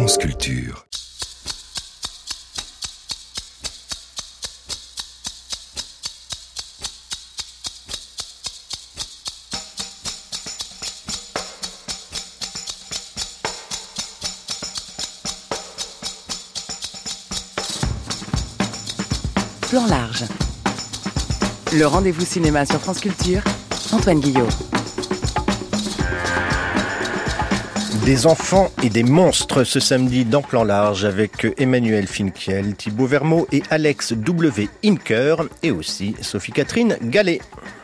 France Culture. Plan large. Le rendez-vous cinéma sur France Culture, Antoine Guillot. Des enfants et des monstres ce samedi dans Plan large avec Emmanuel Finkiel, Thibaut Vermeau et Alex W. Inker et aussi Sophie-Catherine Gallet.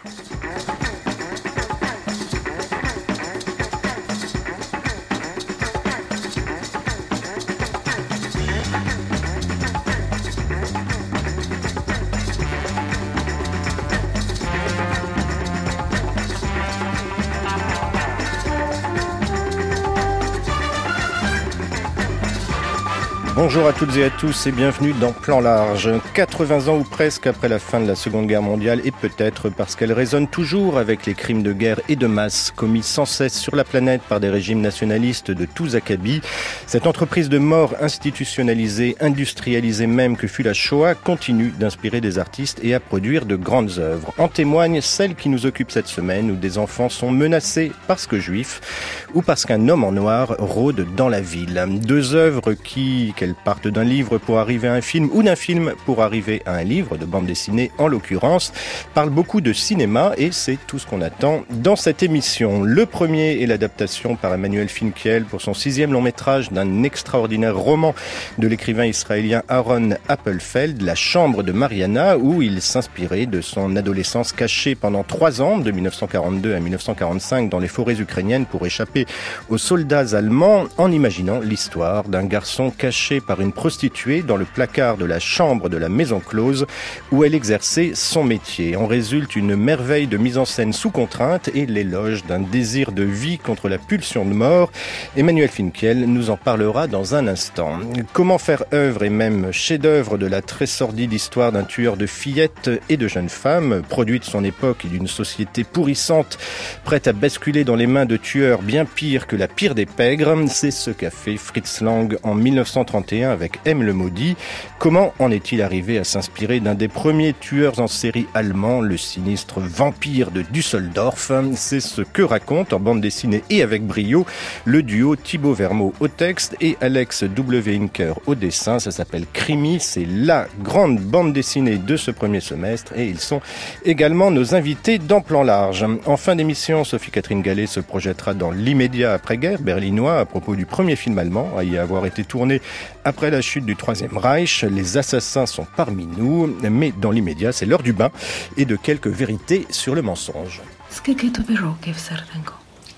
Bonjour à toutes et à tous et bienvenue dans Plan large. 80 ans ou presque après la fin de la Seconde Guerre mondiale et peut-être parce qu'elle résonne toujours avec les crimes de guerre et de masse commis sans cesse sur la planète par des régimes nationalistes de tous acabits, cette entreprise de mort institutionnalisée, industrialisée même que fut la Shoah continue d'inspirer des artistes et à produire de grandes œuvres. En témoigne celle qui nous occupe cette semaine où des enfants sont menacés parce que juifs ou parce qu'un homme en noir rôde dans la ville. Deux œuvres qu'elles partent d'un livre pour arriver à un film ou d'un film pour arriver à un livre de bande dessinée en l'occurrence, parlent beaucoup de cinéma et c'est tout ce qu'on attend dans cette émission. Le premier est l'adaptation par Emmanuel Finkiel pour son 6e long métrage d'un extraordinaire roman de l'écrivain israélien Aaron Appelfeld, La chambre de Mariana, où il s'inspirait de son adolescence cachée pendant 3 ans, de 1942 à 1945, dans les forêts ukrainiennes pour échapper aux soldats allemands, en imaginant l'histoire d'un garçon caché par une prostituée dans le placard de la chambre de la maison close où elle exerçait son métier. En résulte une merveille de mise en scène sous contrainte et l'éloge d'un désir de vie contre la pulsion de mort. Emmanuel Finkiel nous en parlera dans un instant. Comment faire œuvre et même chef-d'œuvre de la très sordide histoire d'un tueur de fillettes et de jeunes femmes, produit de son époque et d'une société pourrissante, prête à basculer dans les mains de tueurs bien pires que la pire des pègres. C'est ce qu'a fait Fritz Lang en 1931 avec M. le Maudit. Comment en est-il arrivé à s'inspirer d'un des premiers tueurs en série allemands, le sinistre vampire de Düsseldorf? C'est ce que raconte en bande dessinée et avec brio le duo Thibaut Vermeau au texte et Alex W. Inker au dessin. Ça s'appelle Crimi, c'est la grande bande dessinée de ce premier semestre et ils sont également nos invités dans Plan large. En fin d'émission, Sophie-Catherine Gallet se projettera dans l'immédiat après-guerre berlinois à propos du premier film allemand à y avoir été tourné après la chute du Troisième Reich. Les assassins sont parmi nous, mais dans l'immédiat, c'est l'heure du bain et de quelques vérités sur le mensonge. Скільки тобі років, серденько?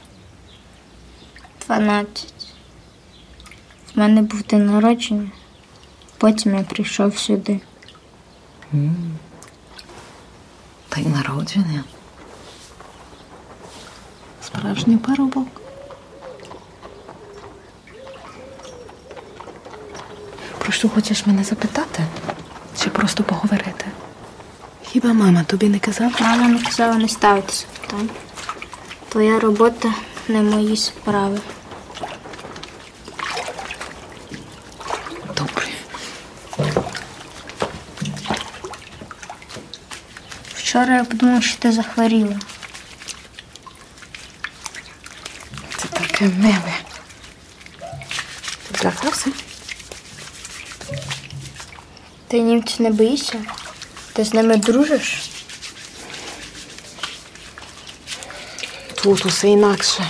12. В мене був день народження, потім я прийшов сюди. День народження? Справжній парубок. Про що хочеш мене запитати? Чи просто поговорити? Хіба мама тобі не казала? Мама не казала не ставитися питань. Твоя робота не мої справи. Добре. Вчора я подумав, що ти захворіла. Це таке миле. Ти злякався? Ти німців не боїшся? Ти з ними дружиш? Тут усе інакше.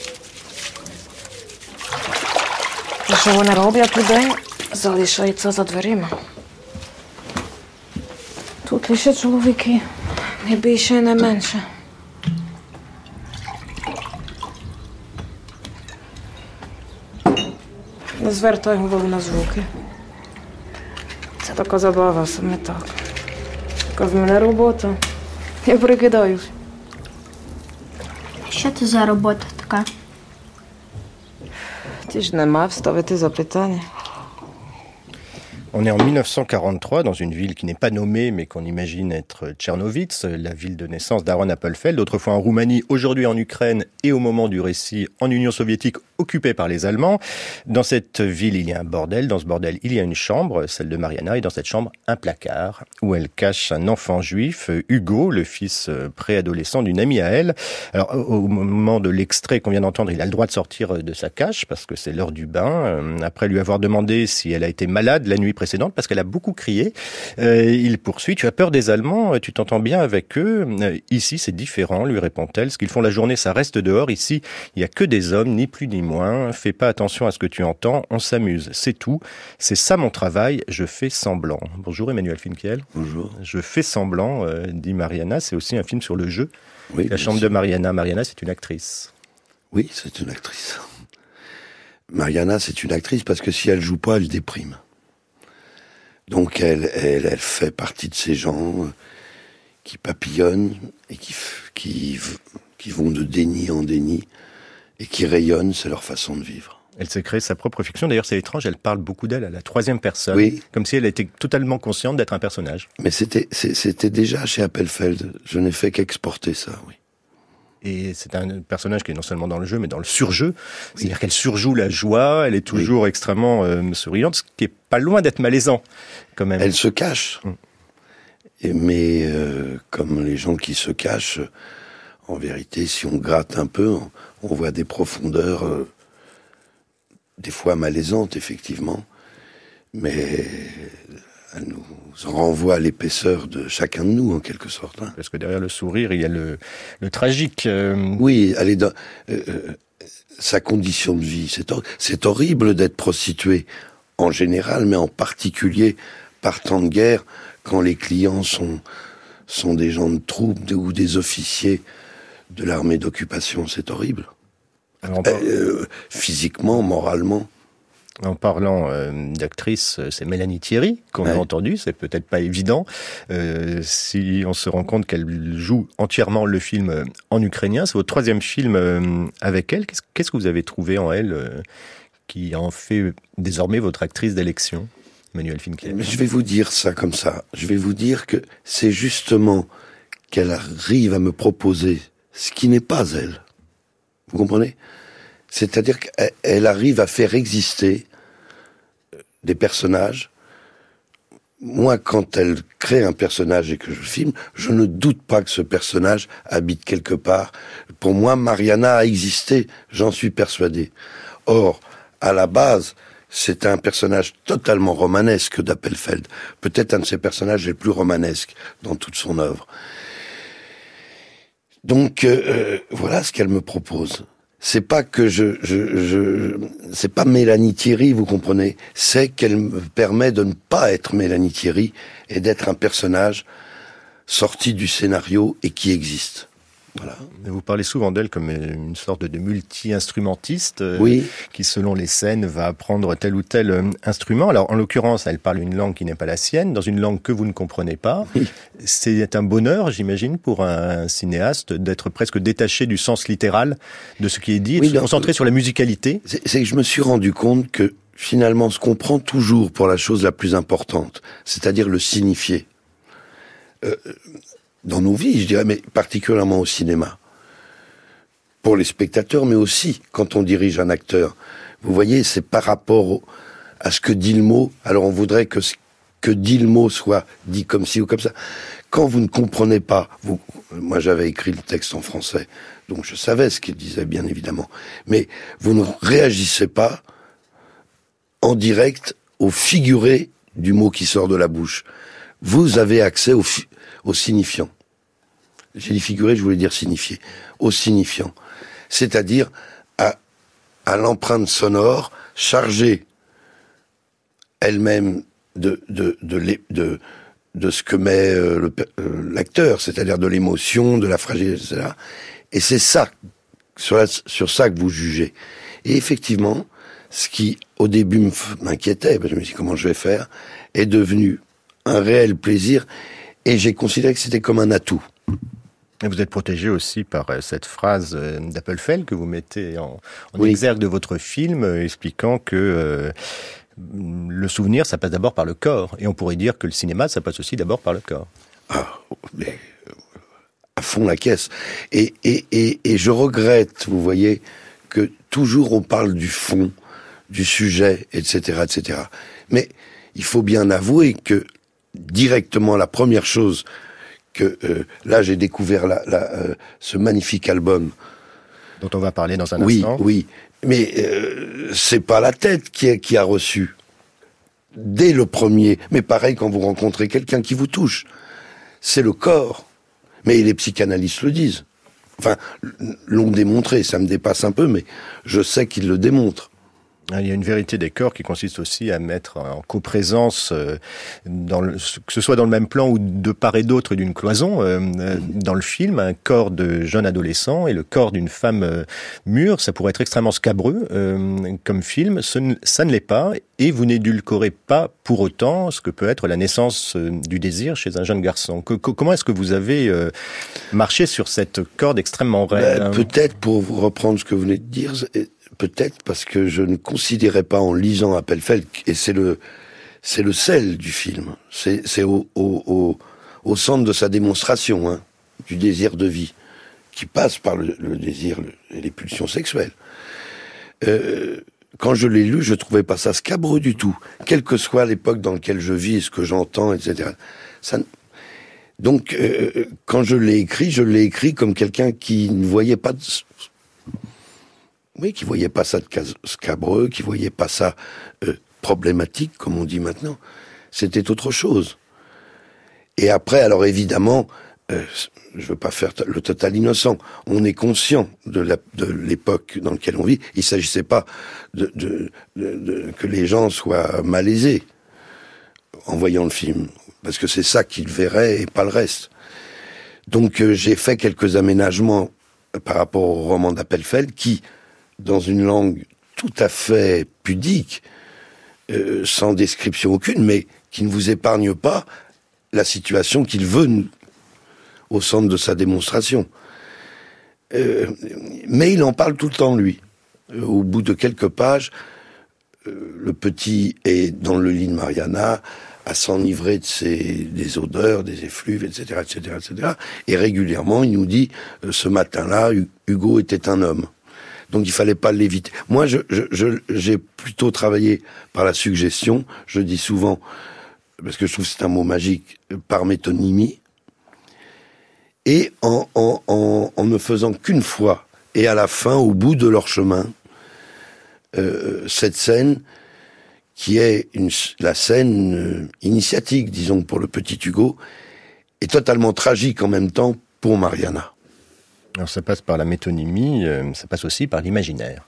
І що вони роблять людей, залишається за дверима. Тут лише чоловіки, не більше і не менше. Не звертай голову на звуки. Це така забава, саме так. Така в мене робота. Я прикидаюсь. Що це за робота така? Ти ж не мав ставити запитання. On est en 1943 dans une ville qui n'est pas nommée mais qu'on imagine être Tchernovitz, la ville de naissance d'Aaron Appelfeld, autrefois en Roumanie, aujourd'hui en Ukraine et au moment du récit en Union soviétique occupée par les Allemands. Dans cette ville, il y a un bordel. Dans ce bordel, il y a une chambre, celle de Mariana, et dans cette chambre, un placard où elle cache un enfant juif, Hugo, le fils préadolescent d'une amie à elle. Alors, au moment de l'extrait qu'on vient d'entendre, il a le droit de sortir de sa cache parce que c'est l'heure du bain. Après lui avoir demandé si elle a été malade la nuit précédente parce qu'elle a beaucoup crié, il poursuit. Tu as peur des Allemands, tu t'entends bien avec eux. Ici, c'est différent, lui répond-elle. Ce qu'ils font la journée, ça reste dehors. Ici, il n'y a que des hommes, ni plus ni moins. Fais pas attention à ce que tu entends, on s'amuse, c'est tout. C'est ça mon travail, je fais semblant. Bonjour Emmanuel Finkiel. Bonjour. Je fais semblant, dit Mariana. C'est aussi un film sur le jeu. Oui, La chambre de Mariana. Mariana, c'est une actrice. Oui, c'est une actrice. Mariana, c'est une actrice parce que si elle joue pas, elle déprime. Donc elle fait partie de ces gens qui papillonnent et qui vont de déni en déni et qui rayonnent, c'est leur façon de vivre. Elle s'est créée sa propre fiction. D'ailleurs, c'est étrange, elle parle beaucoup d'elle à la troisième personne. Oui. Comme si elle était totalement consciente d'être un personnage. Mais c'était déjà chez Appelfeld. Je n'ai fait qu'exporter ça, oui. Et c'est un personnage qui est non seulement dans le jeu, mais dans le surjeu. C'est-à-dire qu'elle surjoue la joie, elle est toujours extrêmement souriante, ce qui est pas loin d'être malaisant, quand même. Elle se cache. Mais comme les gens qui se cachent, en vérité, si on gratte un peu, on voit des profondeurs, des fois malaisantes, effectivement, mais elle nous renvoie à l'épaisseur de chacun de nous, en quelque sorte. Hein. Parce que derrière le sourire, il y a le tragique. Oui, elle est dans sa condition de vie. C'est horrible d'être prostituée, en général, mais en particulier par temps de guerre, quand les clients sont des gens de troupes ou des officiers de l'armée d'occupation. C'est horrible. Alors, physiquement, moralement. En parlant d'actrice, c'est Mélanie Thierry qu'on a entendue, c'est peut-être pas évident. Si on se rend compte qu'elle joue entièrement le film en ukrainien, c'est votre troisième film avec elle. Qu'est-ce que vous avez trouvé en elle qui en fait désormais votre actrice d'élection, Emmanuel Finkiel? Je vais vous dire ça comme ça. Je vais vous dire que c'est justement qu'elle arrive à me proposer ce qui n'est pas elle. Vous comprenez ? C'est-à-dire qu'elle arrive à faire exister des personnages. Moi, quand elle crée un personnage et que je filme, je ne doute pas que ce personnage habite quelque part. Pour moi, Mariana a existé, j'en suis persuadé. Or, à la base, c'est un personnage totalement romanesque d'Appelfeld. Peut-être un de ses personnages les plus romanesques dans toute son œuvre. Donc, voilà ce qu'elle me propose. C'est pas que c'est pas Mélanie Thierry, vous comprenez. C'est qu'elle me permet de ne pas être Mélanie Thierry et d'être un personnage sorti du scénario et qui existe. Voilà. Vous parlez souvent d'elle comme une sorte de multi-instrumentiste qui, selon les scènes, va apprendre tel ou tel instrument. Alors, en l'occurrence, elle parle une langue qui n'est pas la sienne, dans une langue que vous ne comprenez pas. Oui. C'est un bonheur, j'imagine, pour un cinéaste d'être presque détaché du sens littéral de ce qui est dit et de se concentrer sur la musicalité. C'est que je me suis rendu compte que, finalement, ce qu'on prend toujours pour la chose la plus importante, c'est-à-dire le signifié, dans nos vies, je dirais, mais particulièrement au cinéma. Pour les spectateurs, mais aussi quand on dirige un acteur. Vous voyez, c'est par rapport à ce que dit le mot. Alors on voudrait que ce que dit le mot soit dit comme ci ou comme ça. Quand vous ne comprenez pas, moi j'avais écrit le texte en français, donc je savais ce qu'il disait, bien évidemment. Mais vous ne réagissez pas en direct au figuré du mot qui sort de la bouche. Vous avez accès au signifiant. J'ai dit figuré, je voulais dire signifié. Au signifiant. C'est-à-dire à l'empreinte sonore chargée elle-même de ce que met l'acteur, c'est-à-dire de l'émotion, de la fragilité, etc. Et c'est ça, sur ça que vous jugez. Et effectivement, ce qui, au début, m'inquiétait, je me suis dit comment je vais faire, est devenu un réel plaisir, et j'ai considéré que c'était comme un atout. Et vous êtes protégé aussi par cette phrase d'Appelfeld que vous mettez en exergue de votre film, expliquant que le souvenir, ça passe d'abord par le corps. Et on pourrait dire que le cinéma, ça passe aussi d'abord par le corps. Ah, mais à fond la caisse. Et je regrette, vous voyez, que toujours on parle du fond, du sujet, etc., etc. Mais il faut bien avouer que directement la première chose que là j'ai découvert ce magnifique album dont on va parler dans un instant. Oui, mais c'est pas la tête qui a reçu dès le premier. Mais pareil quand vous rencontrez quelqu'un qui vous touche, c'est le corps. Mais les psychanalystes le disent. Enfin, l'ont démontré. Ça me dépasse un peu, mais je sais qu'ils le démontrent. Il y a une vérité des corps qui consiste aussi à mettre en coprésence, que ce soit dans le même plan ou de part et d'autre d'une cloison, dans le film, un corps de jeune adolescent et le corps d'une femme mûre. Ça pourrait être extrêmement scabreux comme film. Ça ne l'est pas, et vous n'édulcorez pas pour autant ce que peut être la naissance du désir chez un jeune garçon. Comment est-ce que vous avez marché sur cette corde extrêmement raide? Peut-être, pour vous reprendre ce que vous venez de dire, peut-être parce que je ne considérais pas en lisant Appelfeld, et c'est le sel du film, c'est au centre de sa démonstration, hein, du désir de vie, qui passe par le désir et les pulsions sexuelles. Quand je l'ai lu, je trouvais pas ça scabreux du tout, quelle que soit l'époque dans laquelle je vis, ce que j'entends, etc. Donc, quand je l'ai écrit comme quelqu'un qui ne voyait pas qui voyait pas ça de scabreux, qui voyait pas ça problématique, comme on dit maintenant. C'était autre chose. Et après, alors évidemment, je veux pas faire le total innocent. On est conscient de l'époque dans laquelle on vit. Il s'agissait pas que les gens soient malaisés en voyant le film, parce que c'est ça qu'ils verraient et pas le reste. Donc j'ai fait quelques aménagements par rapport au roman d'Appelfeld qui, dans une langue tout à fait pudique, sans description aucune, mais qui ne vous épargne pas la situation qu'il veut au centre de sa démonstration. Mais il en parle tout le temps, lui. Au bout de quelques pages, le petit est dans le lit de Mariana, à s'enivrer des odeurs, des effluves, etc., etc., etc. Et régulièrement, il nous dit, ce matin-là, Hugo était un homme. Donc il fallait pas l'éviter. Moi, j'ai plutôt travaillé par la suggestion. Je dis souvent, parce que je trouve que c'est un mot magique, par métonymie, et en ne faisant qu'une fois, et à la fin, au bout de leur chemin, cette scène qui est la scène initiatique, disons, pour le petit Hugo, est totalement tragique en même temps pour Mariana. Alors ça passe par la métonymie, ça passe aussi par l'imaginaire.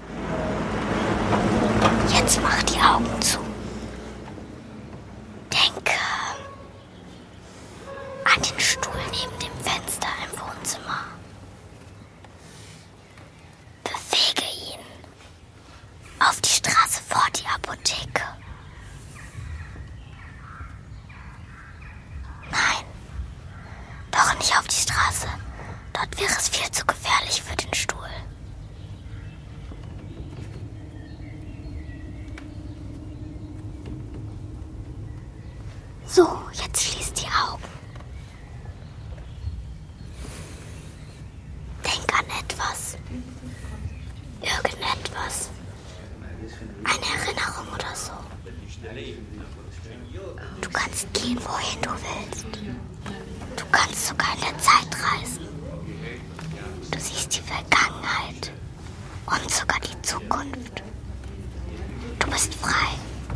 Jetzt mach die Augen zu. Denke an den Stuhl neben dem Fenster im Wohnzimmer. Bewege ihn auf die Straße vor die Apotheke. Nein, doch nicht auf die Straße. Dort wäre es viel zu gefährlich für den Stuhl. So, jetzt schließ die Augen. Denk an etwas. Irgendetwas. Eine Erinnerung oder so. Du kannst gehen, wohin du willst. Du kannst sogar in der Zeit reisen. Du siehst die Vergangenheit und sogar die Zukunft. Du bist frei.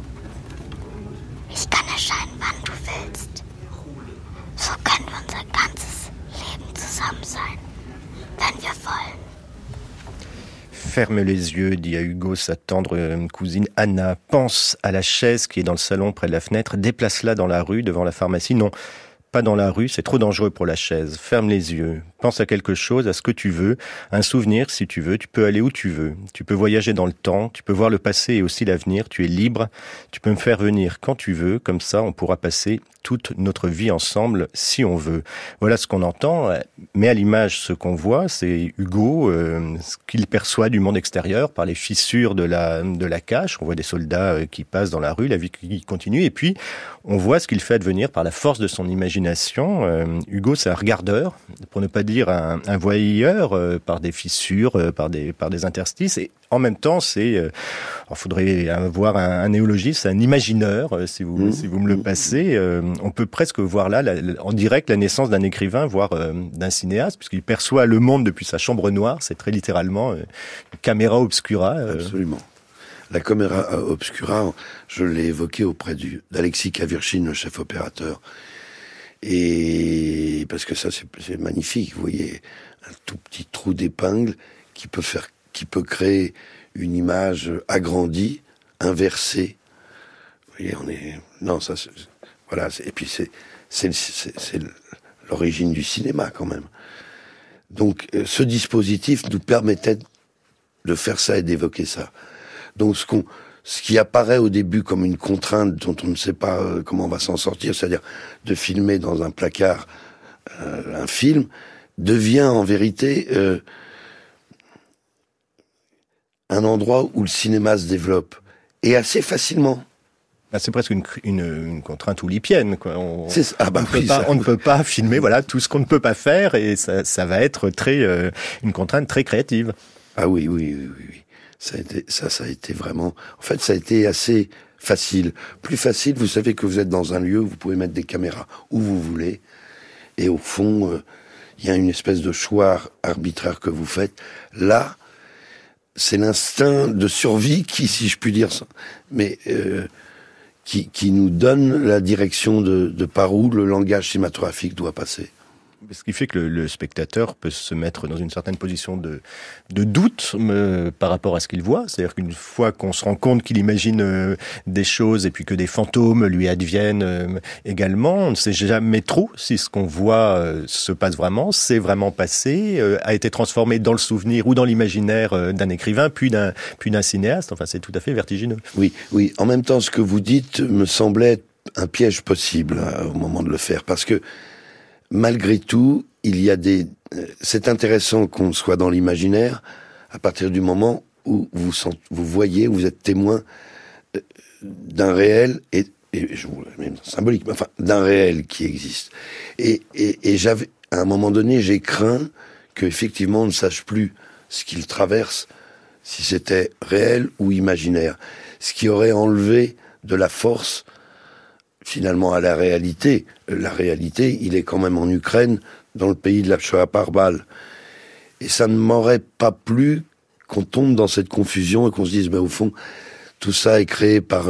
Ich kann erscheinen, wann du willst. So können wir unser ganzes Leben zusammen sein, wenn wir wollen. Ferme les yeux, dit à Hugo sa tendre cousine Anna. Pense à la chaise qui est dans le salon près de la fenêtre. Déplace-la dans la rue, devant la pharmacie. Non, pas dans la rue, c'est trop dangereux pour la chaise. Ferme les yeux. Pense à quelque chose, à ce que tu veux. Un souvenir, si tu veux. Tu peux aller où tu veux. Tu peux voyager dans le temps. Tu peux voir le passé et aussi l'avenir. Tu es libre. Tu peux me faire venir quand tu veux. Comme ça, on pourra passer toute notre vie ensemble si on veut. Voilà ce qu'on entend. Mais à l'image, ce qu'on voit, c'est Hugo, ce qu'il perçoit du monde extérieur par les fissures de la cage. On voit des soldats qui passent dans la rue, la vie qui continue. Et puis, on voit ce qu'il fait advenir par la force de son imagination imagination. Hugo, c'est un regardeur, pour ne pas dire un voyeur, par des fissures, par des interstices. Et en même temps, il faudrait avoir un néologisme, un imagineur, si vous me le passez. On peut presque voir là, en direct, la naissance d'un écrivain, voire d'un cinéaste, puisqu'il perçoit le monde depuis sa chambre noire. C'est très littéralement une caméra obscura. Absolument. La caméra obscura, je l'ai évoqué auprès d'Alexis Kavirchine, le chef opérateur. Et parce que ça, c'est magnifique. Vous voyez, un tout petit trou d'épingle qui peut créer une image agrandie, inversée. Vous voyez, voilà. Et puis c'est l'origine du cinéma quand même. Donc, ce dispositif nous permettait de faire ça et d'évoquer ça. Donc ce qui apparaît au début comme une contrainte dont on ne sait pas comment on va s'en sortir, c'est-à-dire de filmer dans un placard un film, devient en vérité un endroit où le cinéma se développe, et assez facilement. C'est presque une contrainte oulipienne, quoi. On ne peut pas filmer, voilà, tout ce qu'on ne peut pas faire, et ça va être une contrainte très créative. Ah oui. Ça a été vraiment... En fait, ça a été assez facile. Plus facile, vous savez que vous êtes dans un lieu où vous pouvez mettre des caméras où vous voulez. Et au fond, il y a une espèce de choix arbitraire que vous faites. Là, c'est l'instinct de survie qui, si je puis dire ça, mais qui nous donne la direction de par où le langage cinématographique doit passer. Ce qui fait que le spectateur peut se mettre dans une certaine position de doute par rapport à ce qu'il voit. C'est-à-dire qu'une fois qu'on se rend compte qu'il imagine des choses et puis que des fantômes lui adviennent également, on ne sait jamais trop si ce qu'on voit se passe vraiment, s'est vraiment passé, a été transformé dans le souvenir ou dans l'imaginaire d'un écrivain, puis d'un cinéaste. Enfin, c'est tout à fait vertigineux. Oui. En même temps, ce que vous dites me semblait un piège possible au moment de le faire, parce que malgré tout, c'est intéressant qu'on soit dans l'imaginaire à partir du moment où vous voyez, vous êtes témoin d'un réel et même symbolique, mais enfin, d'un réel qui existe. Et à un moment donné, j'ai craint qu'effectivement on ne sache plus ce qu'il traverse, si c'était réel ou imaginaire. Ce qui aurait enlevé de la force finalement à la réalité. La réalité, il est quand même en Ukraine, dans le pays de la Shoah par balle. Et ça ne m'aurait pas plu qu'on tombe dans cette confusion et qu'on se dise, au fond, tout ça est créé par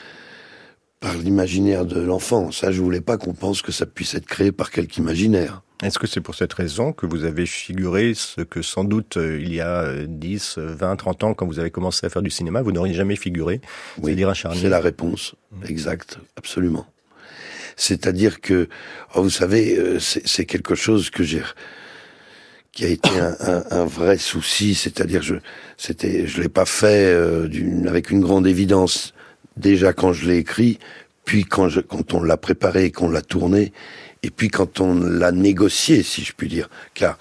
l'imaginaire de l'enfant. Ça, je voulais pas qu'on pense que ça puisse être créé par quelque imaginaire. Est-ce que c'est pour cette raison que vous avez figuré ce que sans doute il y a 10, 20, 30 ans, quand vous avez commencé à faire du cinéma, vous n'auriez jamais figuré? Oui, c'est-à-dire c'est la réponse. Exact, absolument. C'est-à-dire que, vous savez, c'est quelque chose qui a été un vrai souci. C'est-à-dire, je l'ai pas fait avec une grande évidence déjà quand je l'ai écrit, puis quand on l'a préparé et qu'on l'a tourné, et puis quand on l'a négocié, si je puis dire. Car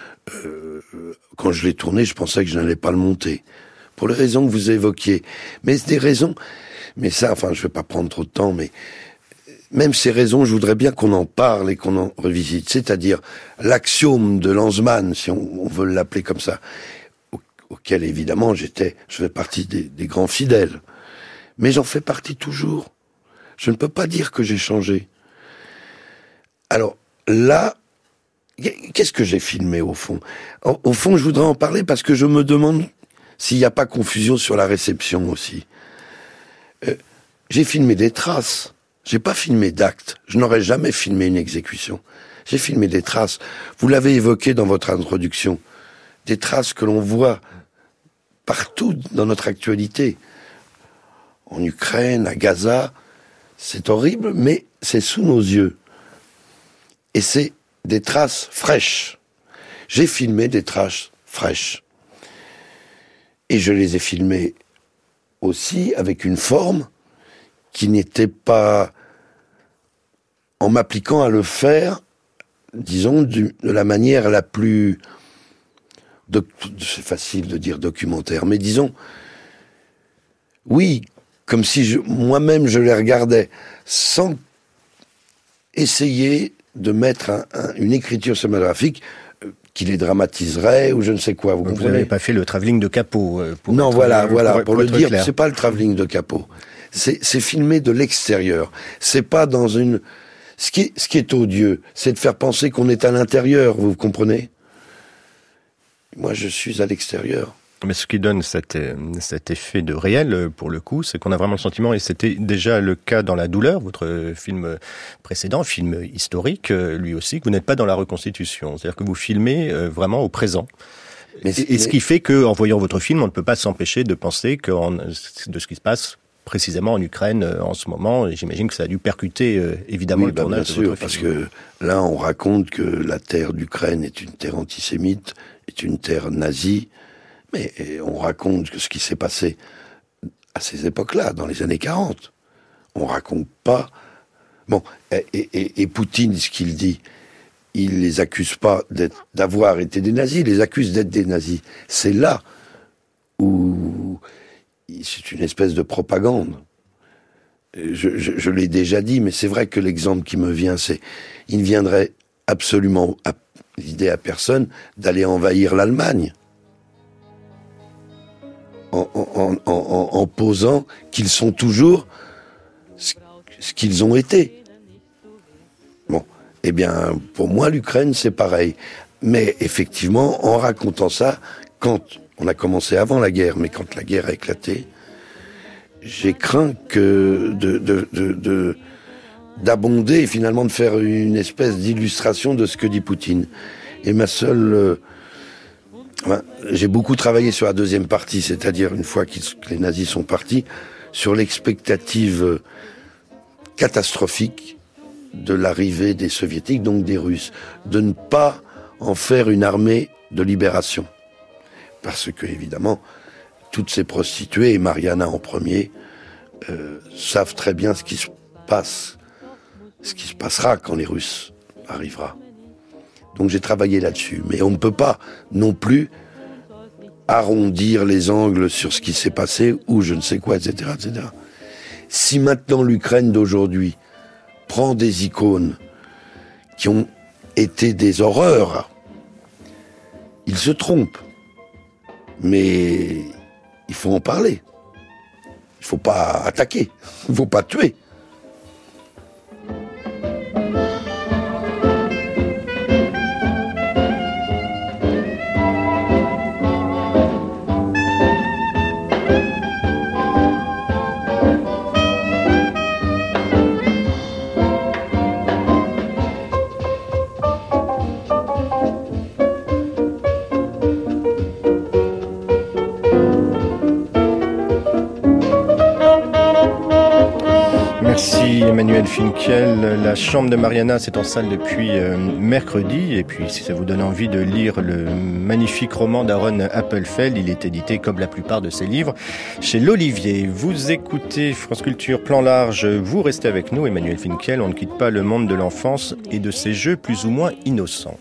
quand je l'ai tourné, je pensais que je n'allais pas le monter, pour les raisons que vous évoquiez. Mais c'est des raisons. Mais ça, enfin, je vais pas prendre trop de temps, mais même ces raisons, je voudrais bien qu'on en parle et qu'on en revisite. C'est-à-dire l'axiome de Lanzmann, si on veut l'appeler comme ça, auquel évidemment je fais partie des grands fidèles. Mais j'en fais partie toujours. Je ne peux pas dire que j'ai changé. Alors là, qu'est-ce que j'ai filmé au fond ? Au fond, je voudrais en parler parce que je me demande s'il n'y a pas confusion sur la réception aussi. J'ai filmé des traces. J'ai pas filmé d'actes. Je n'aurais jamais filmé une exécution. J'ai filmé des traces. Vous l'avez évoqué dans votre introduction. Des traces que l'on voit partout dans notre actualité. En Ukraine, à Gaza. C'est horrible, mais c'est sous nos yeux. Et c'est des traces fraîches. J'ai filmé des traces fraîches. Et je les ai filmées aussi avec une forme qui n'était pas, en m'appliquant à le faire, disons, de la manière la plus... c'est facile de dire documentaire, mais disons, oui, comme si moi-même je les regardais, sans essayer de mettre une écriture cinématographique qui les dramatiserait ou je ne sais quoi. Vous n'avez pas fait le travelling de Capot. Non, voilà. Pour le dire, c'est pas le travelling de Capot. C'est filmé de l'extérieur. C'est pas dans une... Ce qui est odieux, c'est de faire penser qu'on est à l'intérieur, vous comprenez ? Moi, je suis à l'extérieur. Mais ce qui donne cet effet de réel, pour le coup, c'est qu'on a vraiment le sentiment, et c'était déjà le cas dans La Douleur, votre film précédent, film historique, lui aussi, que vous n'êtes pas dans la reconstitution. C'est-à-dire que vous filmez vraiment au présent. Et ce qui fait qu'en voyant votre film, on ne peut pas s'empêcher de penser de ce qui se passe précisément en Ukraine en ce moment. Et j'imagine que ça a dû percuter évidemment le tournage de votre film. Parce que là, on raconte que la terre d'Ukraine est une terre antisémite, est une terre nazie, mais on raconte que ce qui s'est passé à ces époques-là, dans les années 40. On raconte pas... Bon, et Poutine, ce qu'il dit, il les accuse pas d'avoir été des nazis, il les accuse d'être des nazis. C'est là où... C'est une espèce de propagande. Je l'ai déjà dit, mais c'est vrai que l'exemple qui me vient, c'est... Il ne viendrait absolument l'idée à personne d'aller envahir l'Allemagne en posant qu'ils sont toujours ce qu'ils ont été. Bon, eh bien, pour moi, l'Ukraine, c'est pareil. Mais effectivement, en racontant ça, quand... On a commencé avant la guerre, mais quand la guerre a éclaté, j'ai craint que d'abonder et finalement de faire une espèce d'illustration de ce que dit Poutine. Et ma seule... j'ai beaucoup travaillé sur la deuxième partie, c'est-à-dire une fois que les nazis sont partis, sur l'expectative catastrophique de l'arrivée des soviétiques, donc des Russes, de ne pas en faire une armée de libération. Parce que, évidemment, toutes ces prostituées, et Mariana en premier, savent très bien ce qui se passe, ce qui se passera quand les Russes arriveront. Donc j'ai travaillé là-dessus. Mais on ne peut pas non plus arrondir les angles sur ce qui s'est passé, ou je ne sais quoi, etc., etc. Si maintenant l'Ukraine d'aujourd'hui prend des icônes qui ont été des horreurs, il se trompe. Mais il faut en parler. Il ne faut pas attaquer. Il ne faut pas tuer. Merci Emmanuel Finkiel. La chambre de Mariana, c'est en salle depuis mercredi. Et puis, si ça vous donne envie de lire le magnifique roman d'Aaron Appelfeld, il est édité, comme la plupart de ses livres, chez l'Olivier. Vous écoutez France Culture Plan Large. Vous restez avec nous, Emmanuel Finkiel. On ne quitte pas le monde de l'enfance et de ses jeux plus ou moins innocents.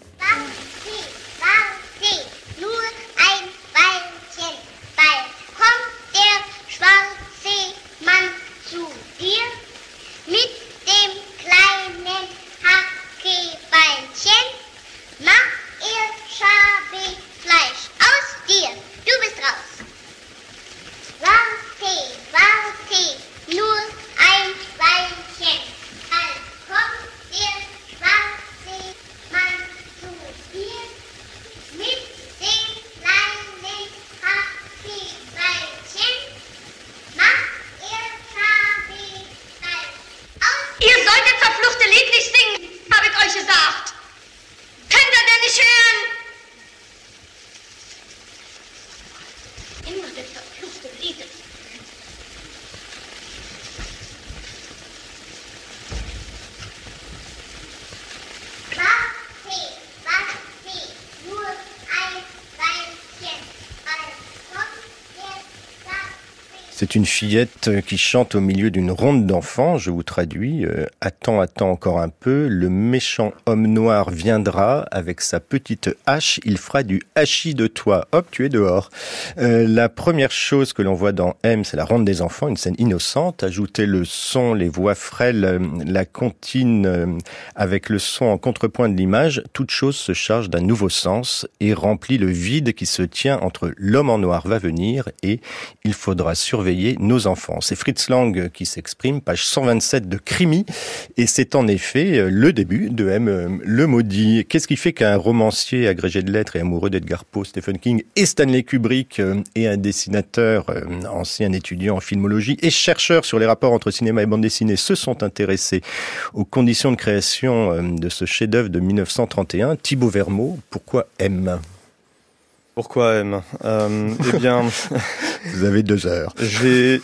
C'est une fillette qui chante au milieu d'une ronde d'enfants. Je vous traduis. Attends encore un peu. Le méchant homme noir viendra avec sa petite hache. Il fera du hachis de toi. Hop, tu es dehors. La première chose que l'on voit dans M, c'est la ronde des enfants, une scène innocente. Ajoutez le son, les voix frêles, la comptine avec le son en contrepoint de l'image. Toute chose se charge d'un nouveau sens et remplit le vide qui se tient entre l'homme en noir va venir et il faudra surveiller nos enfants. C'est Fritz Lang qui s'exprime, page 127 de Crimi, et c'est en effet le début de M, le maudit. Qu'est-ce qui fait qu'un romancier agrégé de lettres et amoureux d'Edgar Poe, Stephen King et Stanley Kubrick et un dessinateur, ancien étudiant en filmologie et chercheur sur les rapports entre cinéma et bande dessinée se sont intéressés aux conditions de création de ce chef-d'œuvre de 1931, Thibaut Vermeau, pourquoi M ? Pourquoi M ? Eh bien, vous avez 2 heures. J'ai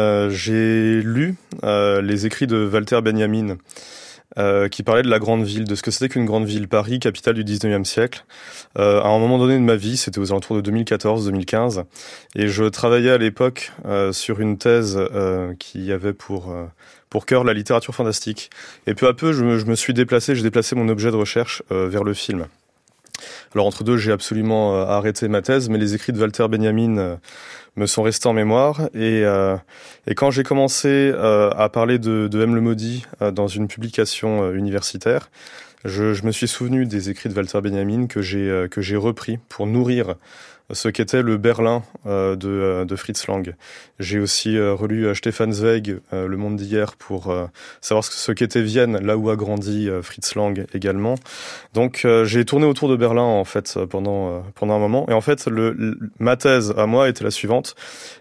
lu les écrits de Walter Benjamin qui parlait de la grande ville, de ce que c'était qu'une grande ville, Paris, capitale du 19e siècle. À un moment donné de ma vie, c'était aux alentours de 2014-2015, et je travaillais à l'époque sur une thèse qui avait pour cœur la littérature fantastique. Et peu à peu, j'ai déplacé mon objet de recherche vers le film. Alors entre deux, j'ai absolument arrêté ma thèse, mais les écrits de Walter Benjamin me sont restés en mémoire. Et quand j'ai commencé à parler de M. le Maudit dans une publication universitaire, je me suis souvenu des écrits de Walter Benjamin que j'ai repris pour nourrir ce qu'était le Berlin de Fritz Lang. J'ai aussi relu Stefan Zweig, Le Monde d'hier, pour savoir ce qu'était Vienne, là où a grandi Fritz Lang également. Donc j'ai tourné autour de Berlin en fait pendant un moment. Et en fait, ma thèse à moi était la suivante.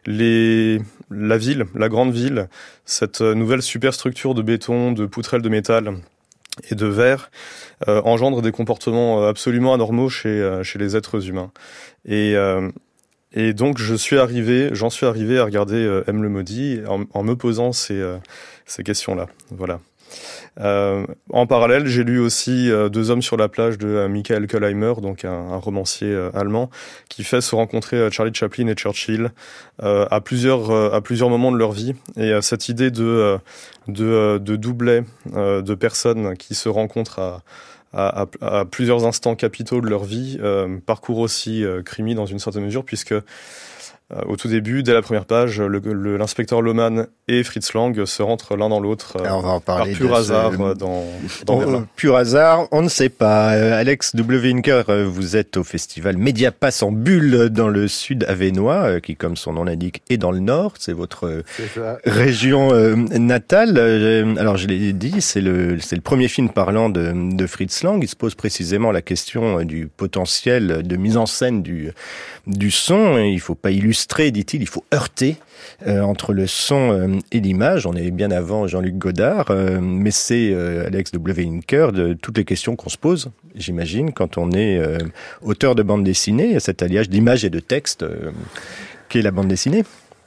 La ville, la grande ville, cette nouvelle superstructure de béton, de poutrelles de métal et de verre engendre des comportements absolument anormaux chez les êtres humains. Et donc j'en suis arrivé à regarder M. le Maudit en me posant ces questions-là. Voilà. En parallèle, j'ai lu aussi Deux hommes sur la plage de Michael Kohlheimer, donc un romancier allemand, qui fait se rencontrer Charlie Chaplin et Churchill à plusieurs moments de leur vie. Et cette idée de doublet de personnes qui se rencontrent à plusieurs instants capitaux de leur vie parcourt aussi Crimi dans une certaine mesure, puisque au tout début, dès la première page, l'inspecteur Lohmann et Fritz Lang se rentrent l'un dans l'autre on va en parler par pur hasard dans Berlin. Pur hasard, on ne sait pas. Alex W. Inker, vous êtes au festival Mediapass en Bulle dans le sud avénois, qui, comme son nom l'indique, est dans le nord. C'est votre région natale. Alors, je l'ai dit, c'est le premier film parlant de Fritz Lang. Il se pose précisément la question du potentiel de mise en scène du son. Il faut pas illustrer, dit-il, il faut heurter entre le son et l'image. On est bien avant Jean-Luc Godard, mais c'est Alex W. Inker de toutes les questions qu'on se pose, j'imagine, quand on est auteur de bande dessinée, cet alliage d'image et de texte qu'est la bande dessinée.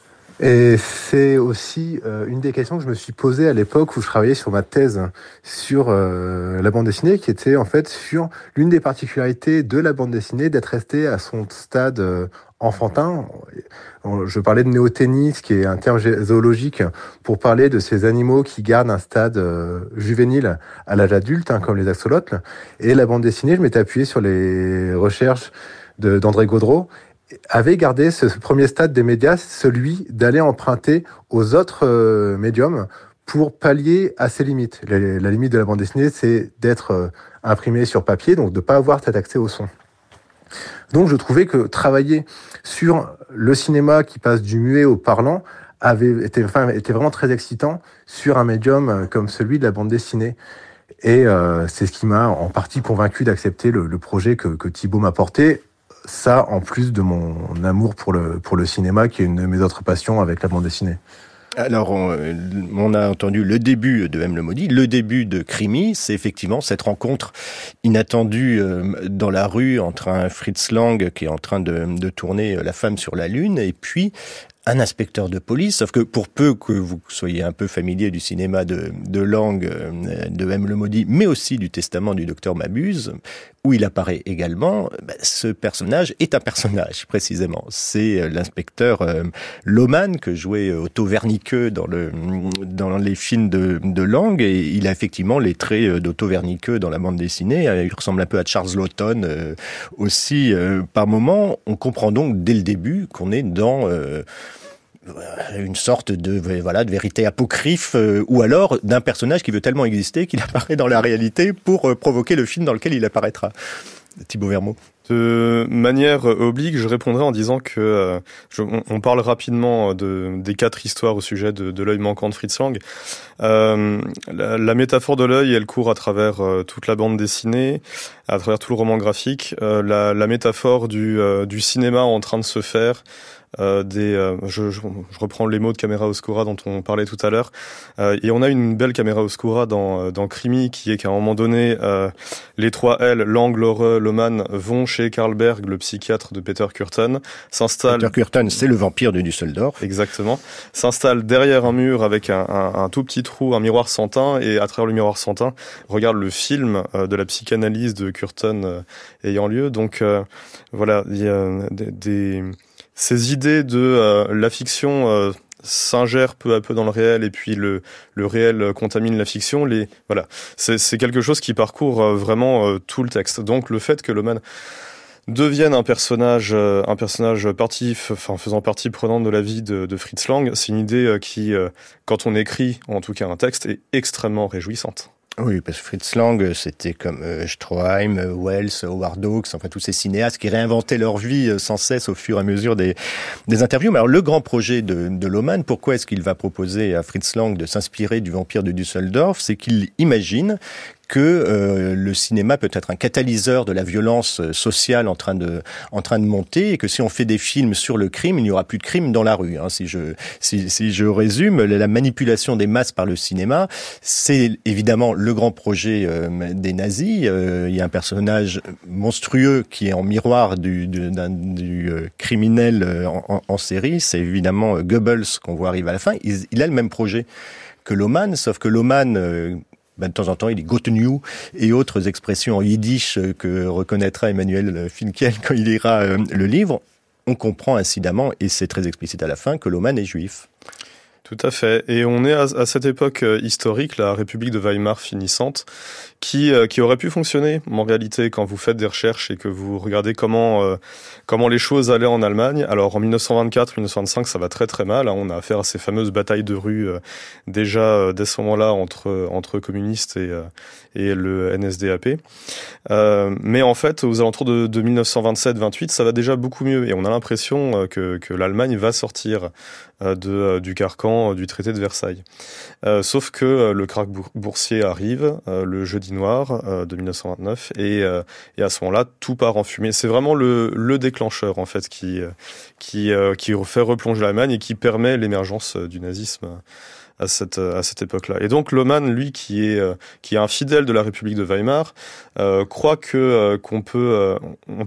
Et c'est aussi une des questions que je me suis posée à l'époque où je travaillais sur ma thèse sur la bande dessinée, qui était en fait sur l'une des particularités de la bande dessinée d'être restée à son stade enfantin. Je parlais de néoténie, qui est un terme zoologique pour parler de ces animaux qui gardent un stade juvénile à l'âge adulte, comme les axolotls. Et la bande dessinée, je m'étais appuyé sur les recherches d'André Gaudreau, avait gardé ce premier stade des médias, celui d'aller emprunter aux autres médiums pour pallier à ses limites. La limite de la bande dessinée, c'est d'être imprimé sur papier, donc de ne pas avoir cet accès au son. Donc je trouvais que travailler sur le cinéma qui passe du muet au parlant était vraiment très excitant sur un médium comme celui de la bande dessinée. Et c'est ce qui m'a en partie convaincu d'accepter le projet que Thibaut m'a porté. Ça, en plus de mon amour pour le cinéma, qui est une de mes autres passions avec la bande dessinée. Alors, on a entendu le début de M. le Maudit, le début de Crimi, c'est effectivement cette rencontre inattendue dans la rue entre un Fritz Lang qui est en train de tourner La femme sur la lune et puis un inspecteur de police, sauf que pour peu que vous soyez un peu familier du cinéma de langue de M. Le Maudit, mais aussi du Testament du docteur Mabuse, où il apparaît également, ce personnage est un personnage, précisément. C'est l'inspecteur Loman, que jouait Otto Wernicke dans les films de langue, et il a effectivement les traits d'Otto Wernicke dans la bande dessinée. Il ressemble un peu à Charles Laughton aussi par moment. On comprend donc dès le début qu'on est dans une sorte de vérité apocryphe ou alors d'un personnage qui veut tellement exister qu'il apparaît dans la réalité pour provoquer le film dans lequel il apparaîtra. Thibaut Vermeau. De manière oblique, je répondrai en disant que on parle rapidement des 4 histoires au sujet de l'œil manquant de Fritz Lang. La métaphore de l'œil, elle court à travers toute la bande dessinée, à travers tout le roman graphique. La métaphore du cinéma en train de se faire. Je reprends les mots de caméra oscura dont on parlait tout à l'heure, et on a une belle caméra oscura dans Krimi, qui est qu'à un moment donné les 3 L, Lang, Lore, Loman, vont chez Carl Berg, le psychiatre de Peter Kürten, s'installe. Peter Kürten, c'est le vampire de Düsseldorf. Exactement. S'installe derrière un mur avec un tout petit trou, un miroir sans teint, et à travers le miroir sans teint regarde le film de la psychanalyse de Kürten ayant lieu. Donc voilà, il y a ces idées de la fiction s'ingère peu à peu dans le réel, et puis le réel contamine la fiction. Voilà, c'est quelque chose qui parcourt vraiment tout le texte. Donc le fait que Loman devienne un personnage faisant partie prenante de la vie de Fritz Lang, c'est une idée qui, quand on écrit en tout cas un texte, est extrêmement réjouissante. Oui, parce que Fritz Lang, c'était comme Stroheim, Wells, Howard Hawks, enfin tous ces cinéastes qui réinventaient leur vie sans cesse au fur et à mesure des interviews. Mais alors le grand projet de Loman, pourquoi est-ce qu'il va proposer à Fritz Lang de s'inspirer du vampire de Düsseldorf? C'est qu'il imagine que le cinéma peut être un catalyseur de la violence sociale en train de monter, et que si on fait des films sur le crime, il n'y aura plus de crime dans la rue. Si je résume, la manipulation des masses par le cinéma, c'est évidemment le grand projet des nazis. Il y a un personnage monstrueux qui est en miroir du criminel en série. C'est évidemment Goebbels qu'on voit arriver à la fin. Il a le même projet que Loman, sauf que Loman de temps en temps, il est Gotenju et autres expressions en yiddish que reconnaîtra Emmanuel Finkiel quand il lira le livre. On comprend incidemment, et c'est très explicite à la fin, que Loman est juif. Tout à fait. Et on est à cette époque historique, la République de Weimar finissante, qui aurait pu fonctionner en réalité quand vous faites des recherches et que vous regardez comment les choses allaient en Allemagne. Alors en 1924-1925, ça va très très mal. On a affaire à ces fameuses batailles de rue déjà dès ce moment-là entre communistes et le NSDAP. Mais en fait, aux alentours de 1927-28, ça va déjà beaucoup mieux. Et on a l'impression que l'Allemagne va sortir du carcan du traité de Versailles. Sauf que le krach boursier arrive, le jeudi noir de 1929, et à ce moment-là, tout part en fumée. C'est vraiment le déclencheur, en fait, qui fait replonger l'Allemagne et qui permet l'émergence du nazisme à cette époque-là. Et donc Loman, lui, qui est un fidèle de la République de Weimar, croit qu'on peut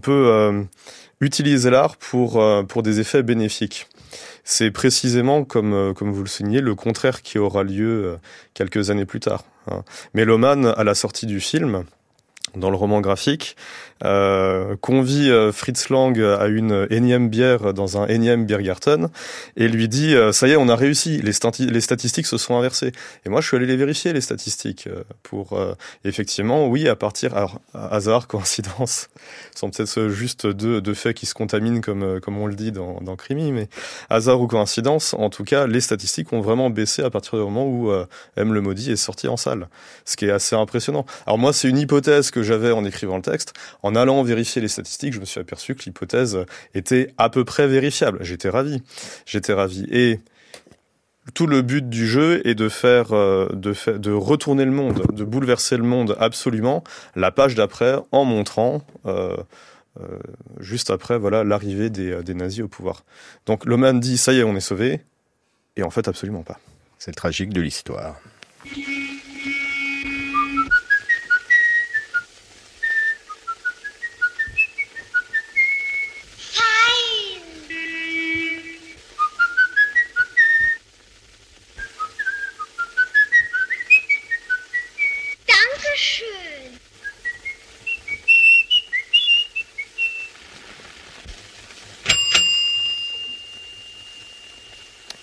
utiliser l'art pour des effets bénéfiques. C'est précisément, comme vous le soulignez, le contraire qui aura lieu quelques années plus tard. Mais Loman, à la sortie du film, dans le roman graphique, convie Fritz Lang à une énième bière dans un énième Biergarten et lui dit ça y est, on a réussi, les statistiques se sont inversées. Et moi je suis allé les vérifier, les statistiques, pour effectivement, oui, à partir, alors hasard, coïncidence, sont peut-être juste deux faits qui se contaminent comme on le dit dans Krimi, mais hasard ou coïncidence, en tout cas les statistiques ont vraiment baissé à partir du moment où M. Le Maudit est sorti en salle, ce qui est assez impressionnant. Alors moi c'est une hypothèse que j'avais en écrivant le texte. En allant vérifier les statistiques, je me suis aperçu que l'hypothèse était à peu près vérifiable. J'étais ravi. Et tout le but du jeu est de retourner le monde, de bouleverser le monde absolument, la page d'après, en montrant juste après l'arrivée des nazis au pouvoir. Donc Loman dit ça y est, on est sauvé, et en fait absolument pas. C'est le tragique de l'histoire.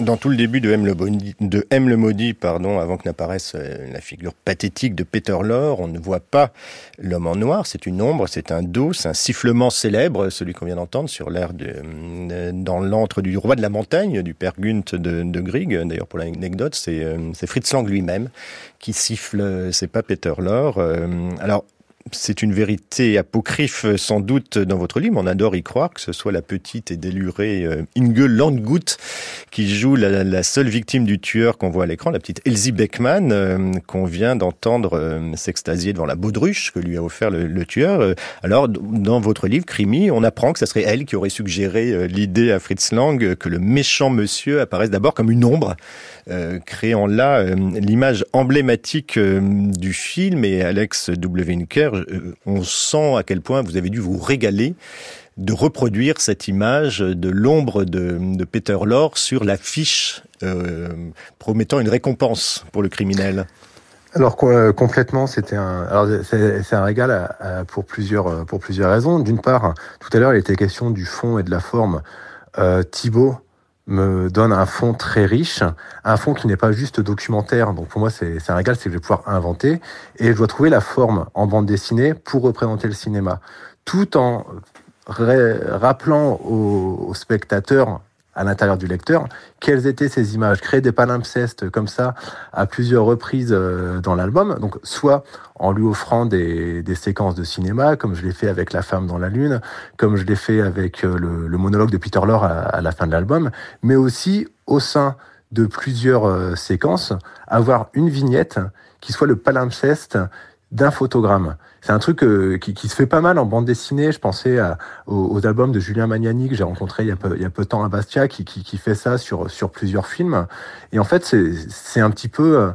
Dans tout le début de M. le Maudit, avant que n'apparaisse la figure pathétique de Peter Lorre, on ne voit pas l'homme en noir, c'est une ombre, c'est un dos, c'est un sifflement célèbre, celui qu'on vient d'entendre sur l'air dans l'antre du roi de la montagne, du père Gunthe de Grieg. D'ailleurs, pour l'anecdote, c'est Fritz Lang lui-même qui siffle, c'est pas Peter Lorre. Alors, c'est une vérité apocryphe sans doute dans votre livre, on adore y croire, que ce soit la petite et délurée Inge Landgut qui joue la seule victime du tueur qu'on voit à l'écran, la petite Elsie Beckmann qu'on vient d'entendre s'extasier devant la baudruche que lui a offert le tueur. Alors dans votre livre Crimi, on apprend que ça serait elle qui aurait suggéré l'idée à Fritz Lang que le méchant monsieur apparaisse d'abord comme une ombre, créant là l'image emblématique du film. Et Alex W. Inker, on sent à quel point vous avez dû vous régaler de reproduire cette image de l'ombre de Peter Lorre sur l'affiche promettant une récompense pour le criminel. Alors complètement, c'est un régal pour plusieurs raisons. D'une part, tout à l'heure, il était question du fond et de la forme. Thibault me donne un fond très riche, un fond qui n'est pas juste documentaire. Donc pour moi, c'est un régal, c'est que je vais pouvoir inventer. Et je dois trouver la forme en bande dessinée pour représenter le cinéma, tout en rappelant aux spectateurs, à l'intérieur du lecteur, quelles étaient ces images, créer des palimpsestes comme ça à plusieurs reprises dans l'album, donc soit en lui offrant des séquences de cinéma, comme je l'ai fait avec La femme dans la lune, comme je l'ai fait avec le monologue de Peter Lorre à la fin de l'album, mais aussi au sein de plusieurs séquences, avoir une vignette qui soit le palimpseste d'un photogramme. C'est un truc qui se fait pas mal en bande dessinée. Je pensais aux albums de Julien Magnani que j'ai rencontré il y a peu de temps à Bastia, qui fait ça sur plusieurs films. Et en fait, c'est un petit peu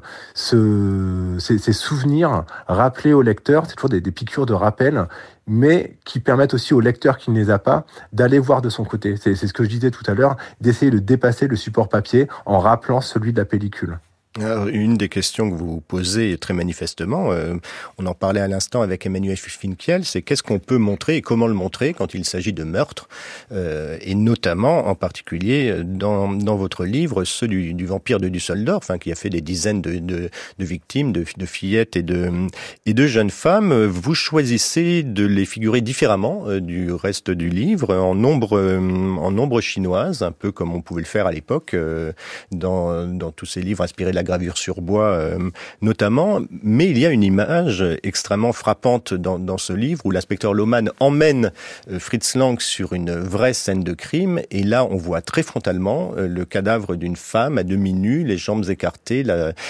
ces souvenirs rappelés au lecteur. C'est toujours des piqûres de rappel, mais qui permettent aussi au lecteur qui ne les a pas d'aller voir de son côté. C'est ce que je disais tout à l'heure, d'essayer de dépasser le support papier en rappelant celui de la pellicule. Alors, une des questions que vous posez très manifestement, on en parlait à l'instant avec Emmanuel Finkiel, c'est qu'est-ce qu'on peut montrer et comment le montrer quand il s'agit de meurtres, et notamment, en particulier, dans votre livre, ceux du vampire de Düsseldorf, qui a fait des dizaines de victimes, de fillettes et de jeunes femmes. Vous choisissez de les figurer différemment du reste du livre, en ombre chinoise, un peu comme on pouvait le faire à l'époque, dans tous ces livres inspirés de la gravure sur bois notamment, mais il y a une image extrêmement frappante dans ce livre où l'inspecteur Lohmann emmène Fritz Lang sur une vraie scène de crime, et là on voit très frontalement le cadavre d'une femme à demi nue, les jambes écartées,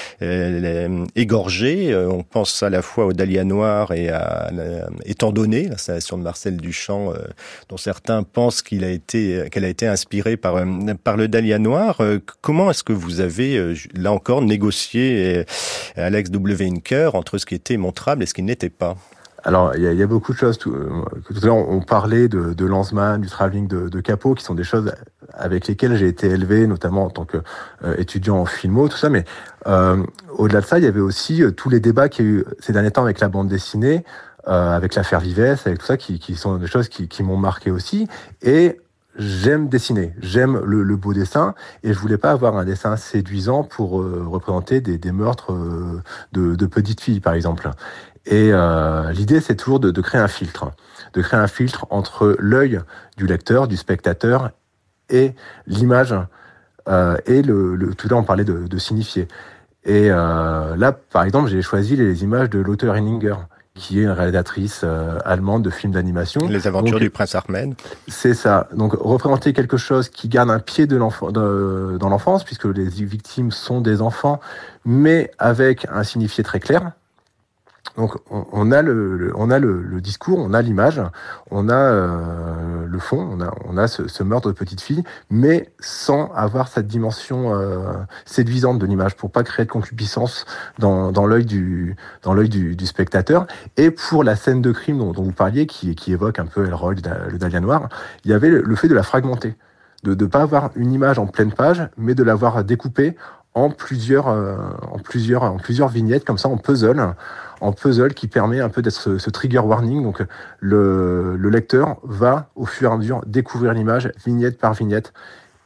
égorgée. On pense à la fois au Dahlia noir et à Étant donné, l'installation de Marcel Duchamp, dont certains pensent qu'elle a été inspirée par le Dahlia noir. Comment est-ce que vous avez, là encore, négocié, Alex W. Inker, entre ce qui était montrable et ce qui n'était pas? Alors, il y a beaucoup de choses. Tout à l'heure, on parlait de Lanzmann, du travelling de Capot, qui sont des choses avec lesquelles j'ai été élevé, notamment en tant qu'étudiant en filmo, tout ça. Mais au-delà de ça, il y avait aussi tous les débats qu'il y a eu ces derniers temps avec la bande dessinée, avec l'affaire Vives, avec tout ça, qui sont des choses qui m'ont marqué aussi. Et j'aime dessiner, j'aime le beau dessin, et je voulais pas avoir un dessin séduisant pour représenter des meurtres de petites filles, par exemple. Et l'idée, c'est toujours de créer un filtre entre l'œil du lecteur, du spectateur, et l'image, et tout à l'heure on parlait de signifier. Et là, par exemple, j'ai choisi les images de Lotte Renninger, qui est une réalisatrice allemande de films d'animation. Les aventures du prince Ahmed. C'est ça. Donc, représenter quelque chose qui garde un pied dans l'enfance, puisque les victimes sont des enfants, mais avec un signifié très clair. Donc, on a le discours, on a l'image, on a le fond, on a ce meurtre de petite fille, mais sans avoir cette dimension séduisante de l'image, pour pas créer de concupiscence dans l'œil du spectateur. Et pour la scène de crime dont vous parliez, qui évoque un peu Elroy, le Dahlia noir, il y avait le fait de la fragmenter, de pas avoir une image en pleine page, mais de l'avoir découpée en plusieurs vignettes, comme ça, en puzzle, qui permet un peu d'être ce trigger warning. Donc le lecteur va au fur et à mesure découvrir l'image vignette par vignette,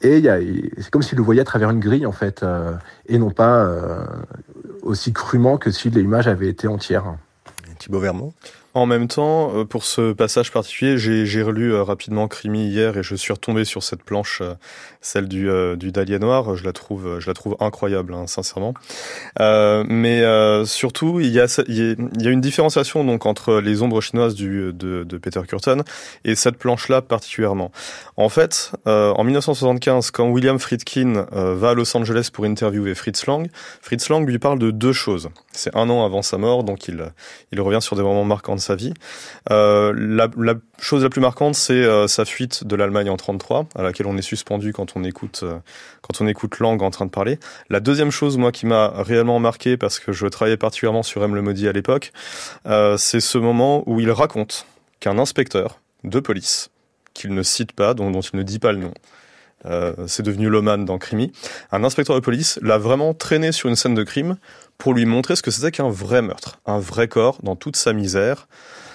Et c'est comme s'il le voyait à travers une grille, en fait, et non pas aussi crûment que si l'image avait été entière. Thibaut Vermont. En même temps, pour ce passage particulier, j'ai relu rapidement Crimi hier et je suis retombé sur cette planche, celle du Dahlia noir. Je la trouve incroyable, hein, sincèrement. Mais surtout, il y a une différenciation donc entre les ombres chinoises de Peter Kürten et cette planche-là particulièrement. En fait, en 1975, quand William Friedkin va à Los Angeles pour interviewer Fritz Lang lui parle de deux choses. C'est 1 an avant sa mort, donc il revient sur des moments marquants de sa vie. La chose la plus marquante, c'est sa fuite de l'Allemagne en 1933, à laquelle on est suspendu quand on écoute Lang en train de parler. La deuxième chose, moi, qui m'a réellement marqué, parce que je travaillais particulièrement sur M. le Maudit à l'époque, c'est ce moment où il raconte qu'un inspecteur de police, qu'il ne cite pas, dont il ne dit pas le nom, c'est devenu Loman dans Crimi, un inspecteur de police l'a vraiment traîné sur une scène de crime pour lui montrer ce que c'était qu'un vrai meurtre, un vrai corps dans toute sa misère,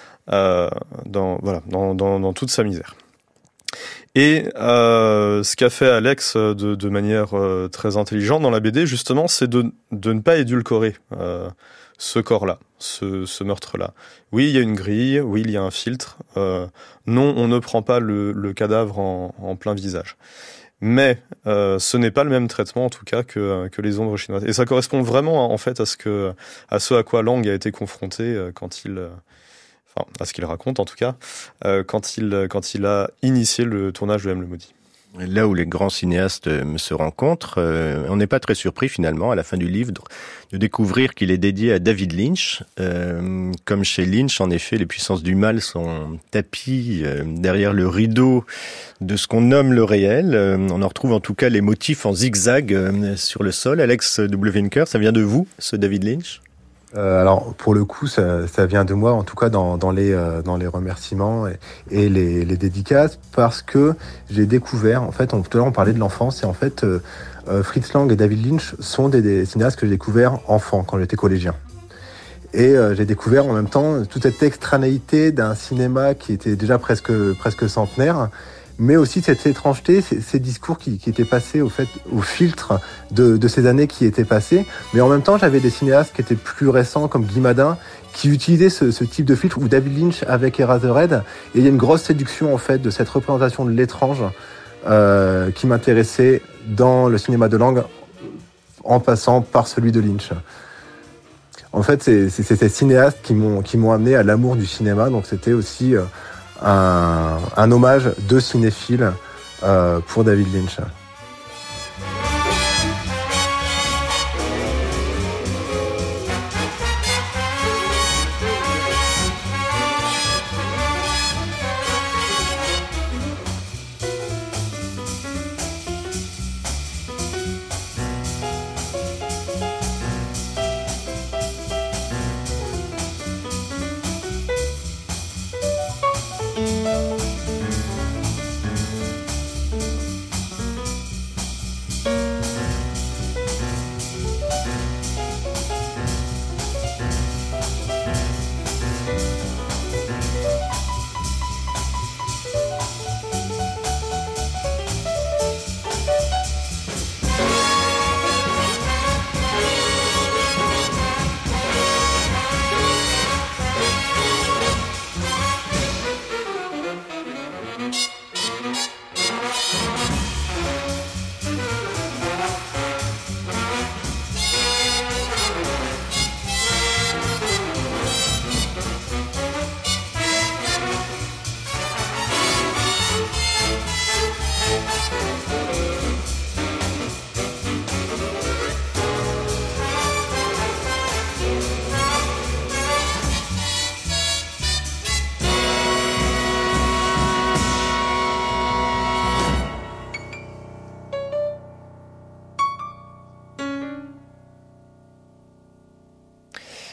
dans toute sa misère. Et ce qu'a fait Alex de manière très intelligente dans la BD, justement, c'est de ne pas édulcorer ce corps-là, ce meurtre-là. Oui, il y a une grille, oui, il y a un filtre. Non, on ne prend pas le cadavre en plein visage. Mais ce n'est pas le même traitement, en tout cas, que les ombres chinoises. Et ça correspond vraiment, en fait, à ce à quoi Lang a été confronté à ce qu'il raconte, en tout cas, quand il a initié le tournage de M. le Maudit. Là où les grands cinéastes se rencontrent, on n'est pas très surpris finalement à la fin du livre de découvrir qu'il est dédié à David Lynch. Comme chez Lynch, en effet, les puissances du mal sont tapies derrière le rideau de ce qu'on nomme le réel. On en retrouve en tout cas les motifs en zigzag sur le sol. Alex W. Winker, ça vient de vous, ce David Lynch ? Alors pour le coup, ça vient de moi, en tout cas dans les remerciements et les dédicaces, parce que j'ai découvert, en fait, tout à l'heure on parlait de l'enfance, et en fait Fritz Lang et David Lynch sont des cinéastes que j'ai découverts enfant, quand j'étais collégien. Et j'ai découvert en même temps toute cette extranéité d'un cinéma qui était déjà presque centenaire, mais aussi cette étrangeté, ces discours qui étaient passés au filtre de ces années qui étaient passées. Mais en même temps, j'avais des cinéastes qui étaient plus récents, comme Guy Madin, qui utilisaient ce type de filtre, ou David Lynch avec Eraserhead. Et il y a une grosse séduction, en fait, de cette représentation de l'étrange qui m'intéressait dans le cinéma de Lang, en passant par celui de Lynch. En fait, c'est ces cinéastes qui m'ont amené à l'amour du cinéma, donc c'était aussi un hommage de cinéphile pour David Lynch.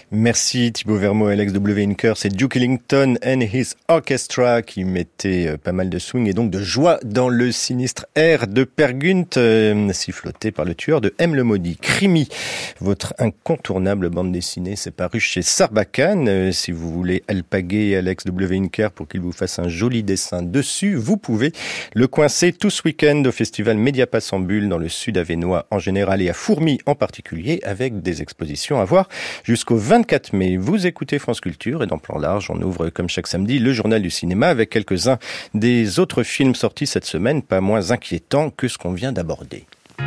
Merci Thibaut Vermeau et Alex W. Inker. C'est Duke Ellington and his orchestra qui mettait pas mal de swing et donc de joie dans le sinistre air de Per Gynt, siffloté par le tueur de M. le Maudit. Crimi, votre incontournable bande dessinée, c'est paru chez Sarbacane. Si vous voulez alpaguer Alex W. Inker pour qu'il vous fasse un joli dessin dessus, vous pouvez le coincer tout ce week-end au festival Mediapass en Bulle dans le sud avesnois en général et à Fourmies en particulier, avec des expositions à voir jusqu'au 24 mai. Vous écoutez France Culture et dans Plan Large, on ouvre comme chaque samedi le journal du cinéma avec quelques-uns des autres films sortis cette semaine, pas moins inquiétants que ce qu'on vient d'aborder.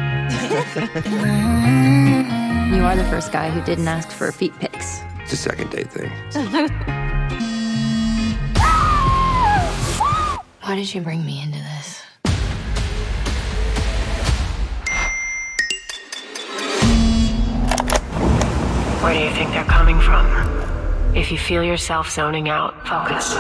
You are the first guy who didn't ask for feet pics. It's a second date thing. Why did you bring me into this? Where do you think they're coming from? If you feel yourself zoning out, focus.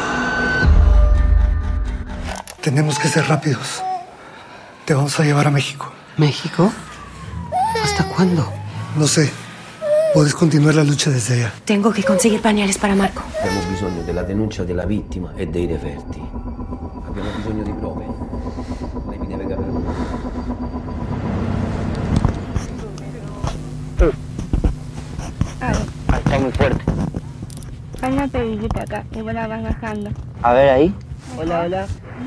Tenemos que ser rápidos. Te vamos a llevar a México. ¿México? ¿Hasta cuándo? No sé. Puedes continuar la lucha desde allá. Tengo che conseguir pañales para Marco. Abbiamo bisogno della denuncia della vittima e dei referti. Abbiamo bisogno di prove. Lei mi deve capire. Está muy fuerte. Cállate, hijita, acá. Y vos la vas bajando. A ver ahí. Hola, hola.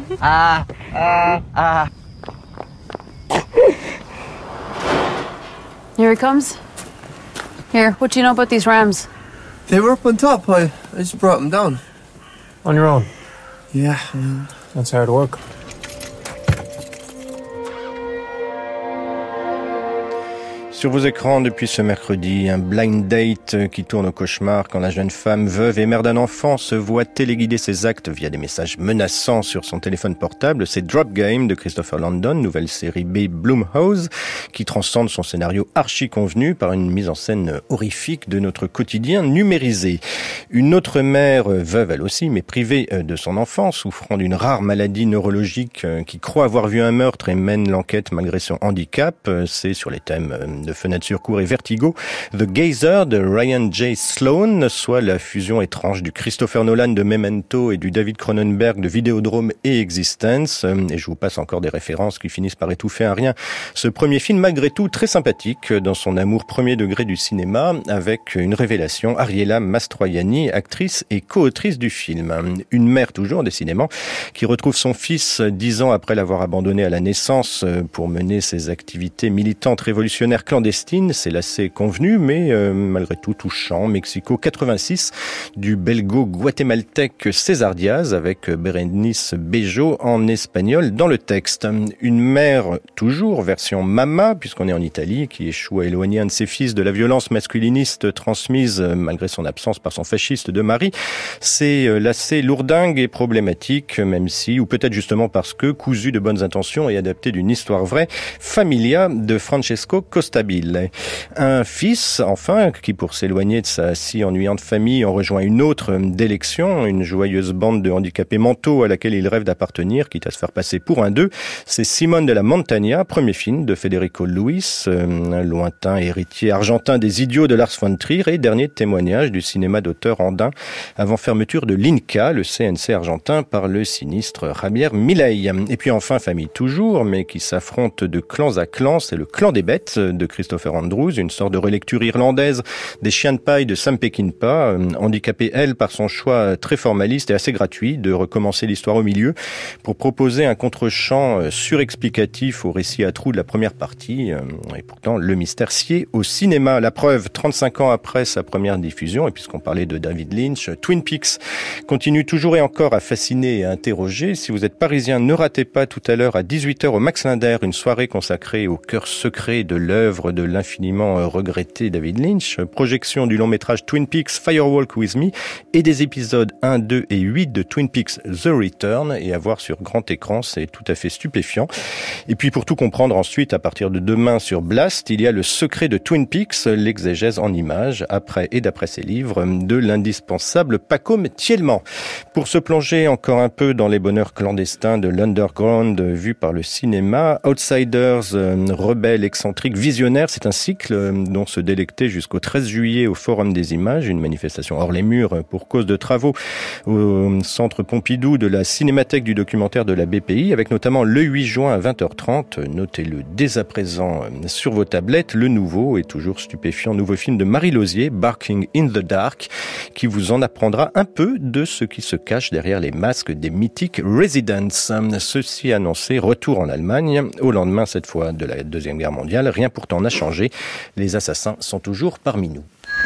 Here he comes. Here, what do you know about these rams? They were up on top. I just brought them down. On your own? Yeah. That's hard work. Sur vos écrans depuis ce mercredi, un blind date qui tourne au cauchemar quand la jeune femme veuve et mère d'un enfant se voit téléguider ses actes via des messages menaçants sur son téléphone portable. C'est Drop Game de Christopher Landon, nouvelle série B Blumhouse, qui transcende son scénario archi convenu par une mise en scène horrifique de notre quotidien numérisé. Une autre mère, veuve elle aussi, mais privée de son enfant, souffrant d'une rare maladie neurologique qui croit avoir vu un meurtre et mène l'enquête malgré son handicap. C'est sur les thèmes de Fenêtre sur cour et Vertigo. The Gazer de Ryan J. Sloan, soit la fusion étrange du Christopher Nolan de Memento et du David Cronenberg de Vidéodrome et Existence. Et je vous passe encore des références qui finissent par étouffer un rien. Ce premier film, malgré tout, très sympathique dans son amour premier degré du cinéma, avec une révélation, Ariela Mastroianni, actrice et co-autrice du film. Une mère toujours, décidément, qui retrouve son fils 10 ans après l'avoir abandonné à la naissance pour mener ses activités militantes révolutionnaires clandestines. C'est l'assez convenu, mais malgré tout touchant. Mexico 86 du belgo-guatémaltèque César Diaz avec Berenice Bejo en espagnol dans le texte. Une mère toujours, version Mama, puisqu'on est en Italie, qui échoue à éloigner un de ses fils de la violence masculiniste transmise malgré son absence par son fasciste de mari. C'est l'assez lourdingue et problématique, même si, ou peut-être justement parce que, cousu de bonnes intentions et adapté d'une histoire vraie, Familia de Francesco Costabile. Un fils, enfin, qui pour s'éloigner de sa si ennuyante famille en rejoint une autre d'élection, une joyeuse bande de handicapés mentaux à laquelle il rêve d'appartenir, quitte à se faire passer pour un d'eux. C'est Simone de la Montagna, premier film de Federico Luis, lointain héritier argentin des idiots de Lars von Trier et dernier témoignage du cinéma d'auteur andin avant fermeture de l'INCA, le CNC argentin, par le sinistre Javier Milei. Et puis enfin, famille toujours, mais qui s'affronte de clans à clans, c'est le clan des bêtes de Christopher Andrews, une sorte de relecture irlandaise des Chiens de paille de Sam Peckinpah, handicapée elle par son choix très formaliste et assez gratuit de recommencer l'histoire au milieu pour proposer un contre-champ surexplicatif au récit à trous de la première partie, et pourtant le mystère sied au cinéma. La preuve, 35 ans après sa première diffusion, et puisqu'on parlait de David Lynch, Twin Peaks continue toujours et encore à fasciner et à interroger. Si vous êtes parisien, ne ratez pas tout à l'heure à 18h au Max Linder une soirée consacrée au cœur secret de l'œuvre de l'infiniment regretté David Lynch, projection du long métrage Twin Peaks Firewalk With Me et des épisodes 1, 2 et 8 de Twin Peaks The Return, et à voir sur grand écran, c'est tout à fait stupéfiant. Et puis pour tout comprendre ensuite, à partir de demain sur Blast, il y a le secret de Twin Peaks, l'exégèse en images, après et d'après ses livres, de l'indispensable Pacôme Thielman. Pour se plonger encore un peu dans les bonheurs clandestins de l'underground vu par le cinéma, Outsiders, rebelles, excentriques, visionnaires, Révolutionnaire, c'est un cycle dont se délectait jusqu'au 13 juillet au Forum des Images, une manifestation hors les murs pour cause de travaux au Centre Pompidou de la Cinémathèque du documentaire de la BPI, avec notamment le 8 juin à 20h30, notez-le dès à présent sur vos tablettes, le nouveau et toujours stupéfiant nouveau film de Marie Lausier, Barking in the Dark, qui vous en apprendra un peu de ce qui se cache derrière les masques des mythiques Residents. Ceci annoncé, retour en Allemagne, au lendemain cette fois de la Deuxième Guerre mondiale. Rien pourtant n'a changé, les assassins sont toujours parmi nous.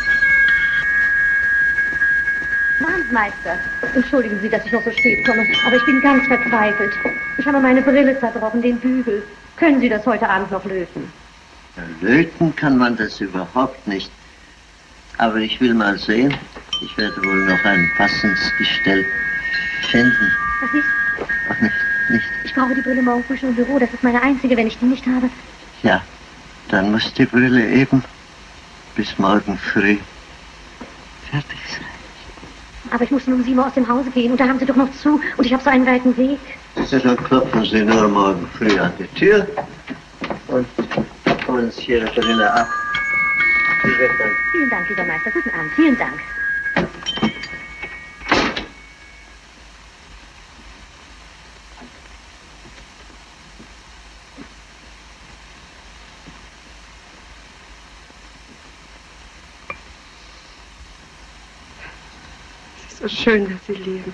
Meister, entschuldigen Sie, dass ich noch so spät komme, aber ich bin ganz verzweifelt. Ich habe meine Brille zerbrochen, den Bügel. Können Sie das heute Abend noch lösen? Löten kann man das überhaupt nicht. Aber ich will mal sehen. Ich werde wohl noch ein passendes Gestell finden. Was ist? Ach, nicht. Ich brauche die Brille morgen früh schon im Büro. Das ist meine einzige, wenn ich die nicht habe. Ja, dann muss die Brille eben bis morgen früh fertig sein. Aber ich muss um 7 Uhr aus dem Hause gehen und da haben Sie doch noch zu und ich habe so einen weiten Weg. Dann klopfen Sie nur morgen früh an die Tür und holen Sie Ihre Brille ab. Vielen Dank, lieber Meister. Guten Abend. Vielen Dank. So schön, dass Sie leben.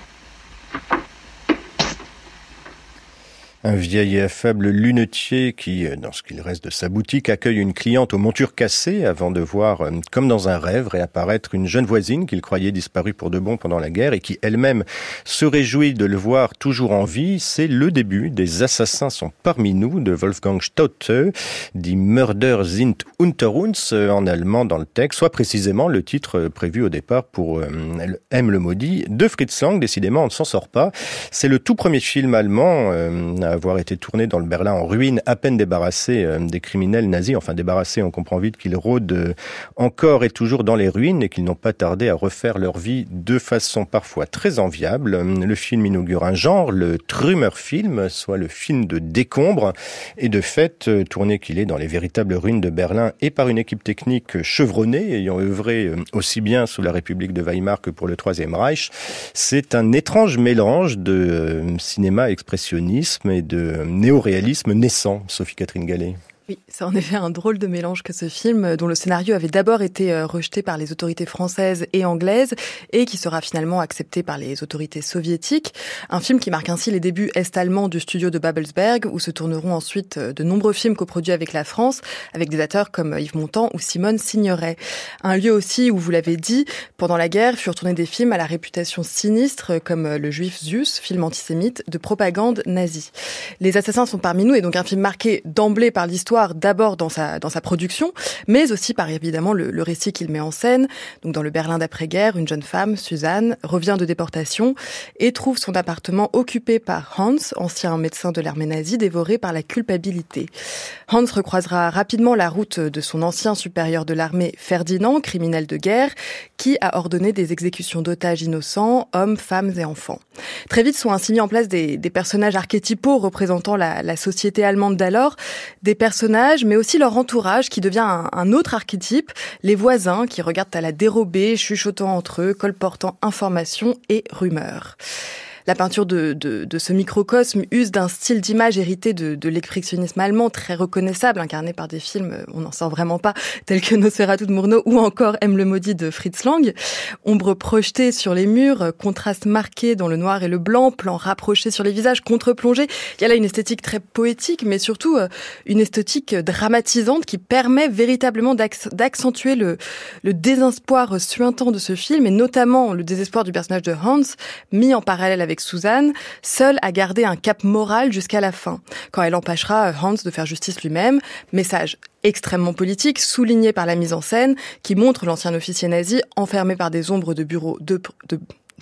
Un vieil et affable lunetier qui, dans ce qu'il reste de sa boutique, accueille une cliente aux montures cassées avant de voir, comme dans un rêve, réapparaître une jeune voisine qu'il croyait disparue pour de bon pendant la guerre et qui elle-même se réjouit de le voir toujours en vie. C'est le début des Assassins sont parmi nous de Wolfgang Staudte, Die Mörder sind unter uns en allemand dans le texte, soit précisément le titre prévu au départ pour M. le Maudit de Fritz Lang. Décidément, on ne s'en sort pas. C'est le tout premier film allemand à avoir été tourné dans le Berlin en ruine, à peine débarrassé des criminels nazis. Enfin, débarrassé, on comprend vite qu'ils rôdent encore et toujours dans les ruines et qu'ils n'ont pas tardé à refaire leur vie de façon parfois très enviable. Le film inaugure un genre, le Trümmerfilm, soit le film de décombre. Et de fait, tourné qu'il est dans les véritables ruines de Berlin et par une équipe technique chevronnée, ayant œuvré aussi bien sous la République de Weimar que pour le Troisième Reich, c'est un étrange mélange de cinéma expressionnisme et de néo-réalisme naissant, Sophie-Catherine Gallet. Oui, c'est en effet un drôle de mélange que ce film, dont le scénario avait d'abord été rejeté par les autorités françaises et anglaises et qui sera finalement accepté par les autorités soviétiques. Un film qui marque ainsi les débuts est-allemands du studio de Babelsberg, où se tourneront ensuite de nombreux films coproduits avec la France, avec des acteurs comme Yves Montand ou Simone Signoret. Un lieu aussi où, vous l'avez dit, pendant la guerre furent tournés des films à la réputation sinistre, comme Le Juif Zeus, film antisémite de propagande nazie. Les Assassins sont parmi nous est donc un film marqué d'emblée par l'histoire, d'abord dans sa production, mais aussi par évidemment le récit qu'il met en scène. Donc dans le Berlin d'après-guerre, une jeune femme, Suzanne, revient de déportation et trouve son appartement occupé par Hans, ancien médecin de l'armée nazie, dévoré par la culpabilité. Hans recroisera rapidement la route de son ancien supérieur de l'armée, Ferdinand, criminel de guerre, qui a ordonné des exécutions d'otages innocents, hommes, femmes et enfants. Très vite sont ainsi mis en place des personnages archétypaux représentant la société allemande d'alors, des personnages, mais aussi leur entourage qui devient un autre archétype, les voisins qui regardent à la dérobée, chuchotant entre eux, colportant informations et rumeurs. La peinture de ce microcosme use d'un style d'image hérité de l'expressionnisme allemand très reconnaissable, incarné par des films, on n'en sort vraiment pas, tels que Nosferatu de Murnau ou encore M. le Maudit de Fritz Lang. Ombre projetée sur les murs, contraste marqué dans le noir et le blanc, plans rapprochés sur les visages, contre-plongés. Il y a là une esthétique très poétique, mais surtout une esthétique dramatisante qui permet véritablement d'accentuer le désespoir suintant de ce film, et notamment le désespoir du personnage de Hans, mis en parallèle avec Suzanne, seule à garder un cap moral jusqu'à la fin, quand elle empêchera Hans de faire justice lui-même. Message extrêmement politique, souligné par la mise en scène, qui montre l'ancien officier nazi enfermé par des ombres de bureaux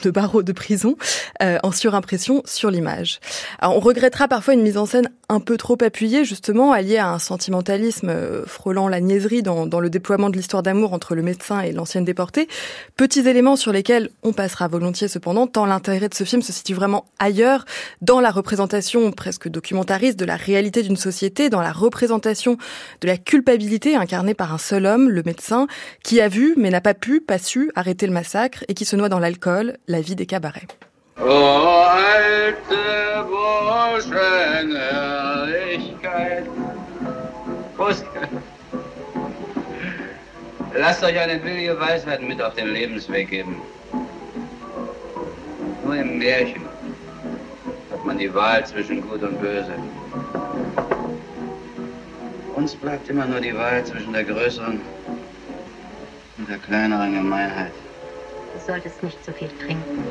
barreaux de prison en surimpression sur l'image. Alors, on regrettera parfois une mise en scène un peu trop appuyée, justement, alliée à un sentimentalisme frôlant la niaiserie dans le déploiement de l'histoire d'amour entre le médecin et l'ancienne déportée. Petits éléments sur lesquels on passera volontiers cependant, tant l'intérêt de ce film se situe vraiment ailleurs, dans la représentation presque documentariste de la réalité d'une société, dans la représentation de la culpabilité incarnée par un seul homme, le médecin, qui a vu, mais n'a pas su arrêter le massacre et qui se noie dans l'alcool, la vie des cabarets. Oh, alte Burschenherrlichkeit. Prost. Lasst euch eine billige Weisheit mit auf den Lebensweg geben. Nur im Märchen hat man die Wahl zwischen Gut und Böse. Uns bleibt immer nur die Wahl zwischen der größeren und der kleineren Gemeinheit. Du solltest nicht so viel trinken.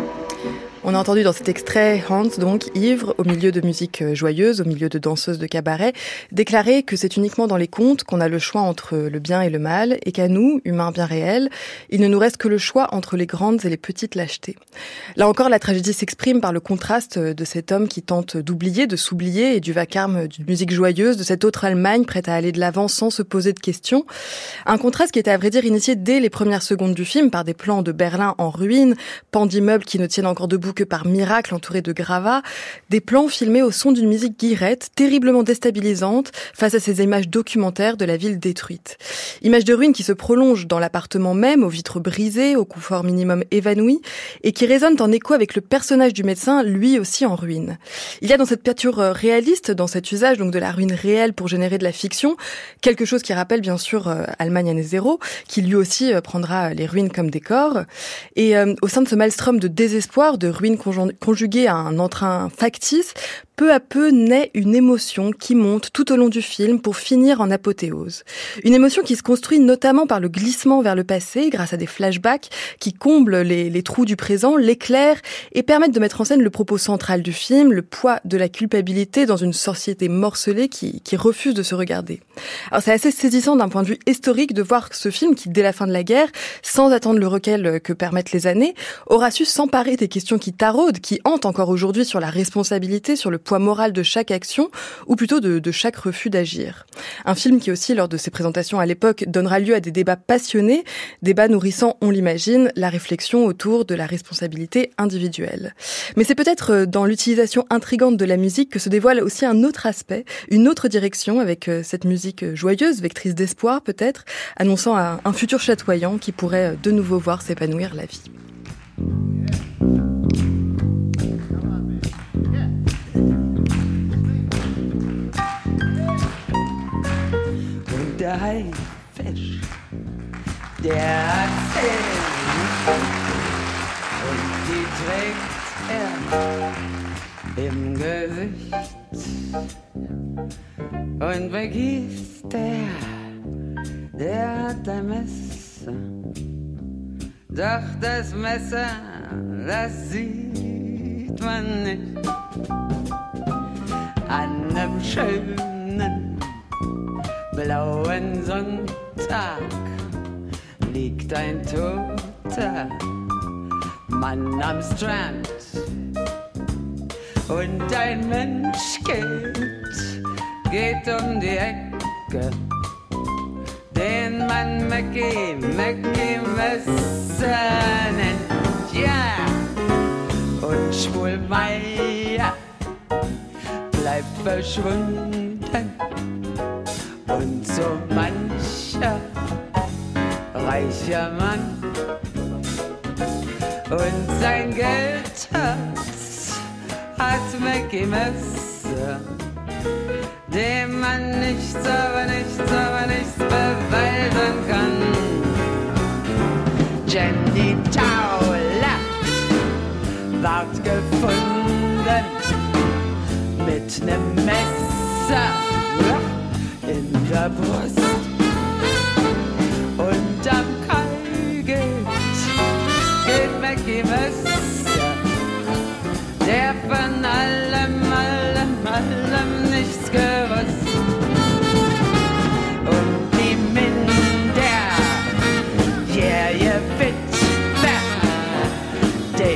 On a entendu dans cet extrait Hans, donc ivre, au milieu de musique joyeuse, au milieu de danseuses de cabaret, déclarer que c'est uniquement dans les contes qu'on a le choix entre le bien et le mal, et qu'à nous, humains bien réels, il ne nous reste que le choix entre les grandes et les petites lâchetés. Là encore, la tragédie s'exprime par le contraste de cet homme qui tente d'oublier, de s'oublier, et du vacarme d'une musique joyeuse, de cette autre Allemagne prête à aller de l'avant sans se poser de questions. Un contraste qui était à vrai dire initié dès les premières secondes du film par des plans de Berlin en ruine, pans d'immeubles qui ne tiennent encore debout que par miracle entourés de gravats, des plans filmés au son d'une musique guillerette, terriblement déstabilisante face à ces images documentaires de la ville détruite. Images de ruines qui se prolongent dans l'appartement même, aux vitres brisées, au confort minimum évanoui, et qui résonnent en écho avec le personnage du médecin, lui aussi en ruine. Il y a dans cette peinture réaliste, dans cet usage donc de la ruine réelle pour générer de la fiction, quelque chose qui rappelle bien sûr Allemagne année zéro, qui lui aussi prendra les ruines comme décor. Et au sein de ce maelstrom de désespoir, de ruines conjuguées à un entrain factice, peu à peu naît une émotion qui monte tout au long du film pour finir en apothéose. Une émotion qui se construit notamment par le glissement vers le passé grâce à des flashbacks qui comblent les trous du présent, l'éclairent et permettent de mettre en scène le propos central du film, le poids de la culpabilité dans une société morcelée qui refuse de se regarder. Alors c'est assez saisissant d'un point de vue historique de voir que ce film qui, dès la fin de la guerre, sans attendre le recul que permettent les années, aura su s'emparer des questions qui taraudent, qui hantent encore aujourd'hui sur la responsabilité, sur le poids moral de chaque action, ou plutôt de chaque refus d'agir. Un film qui aussi, lors de ses présentations à l'époque, donnera lieu à des débats passionnés, débats nourrissant, on l'imagine, la réflexion autour de la responsabilité individuelle. Mais c'est peut-être dans l'utilisation intrigante de la musique que se dévoile aussi un autre aspect, une autre direction, avec cette musique joyeuse, vectrice d'espoir peut-être, annonçant un futur chatoyant qui pourrait de nouveau voir s'épanouir la vie. Der Haifisch, der hat Zähne und die trägt er im Gesicht und vergisst der hat ein Messer, doch das Messer, das sieht man nicht an einem schönen blauen Sonntag liegt ein toter Mann am Strand und ein Menschkind geht um die Ecke, den man Mackie Messer nennt, ja, und Schwulmeier bleibt verschwunden. Und so mancher reicher Mann und sein Geldschatz hat Mackie Messer, dem man nichts beweisen kann. Jenny Tauler ward gefunden mit nem Messer in der Brust und am Kai geht Mackie Messer, der von allem nichts gewusst. Und die minderjährige Witwe,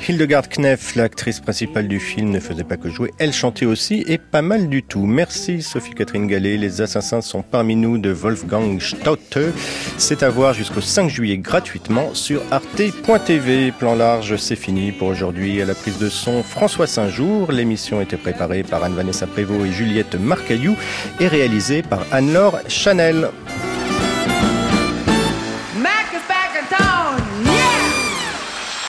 Hildegard Knef, l'actrice principale du film, ne faisait pas que jouer, elle chantait aussi et pas mal du tout. Merci Sophie-Catherine Gallet. Les Assassins sont parmi nous de Wolfgang Staudte. C'est à voir jusqu'au 5 juillet gratuitement sur arte.tv. Plan large, c'est fini pour aujourd'hui. À la prise de son, François Saint-Jour. L'émission était préparée par Anne-Vanessa Prévost et Juliette Marcaillou et réalisée par Anne-Laure Chanel.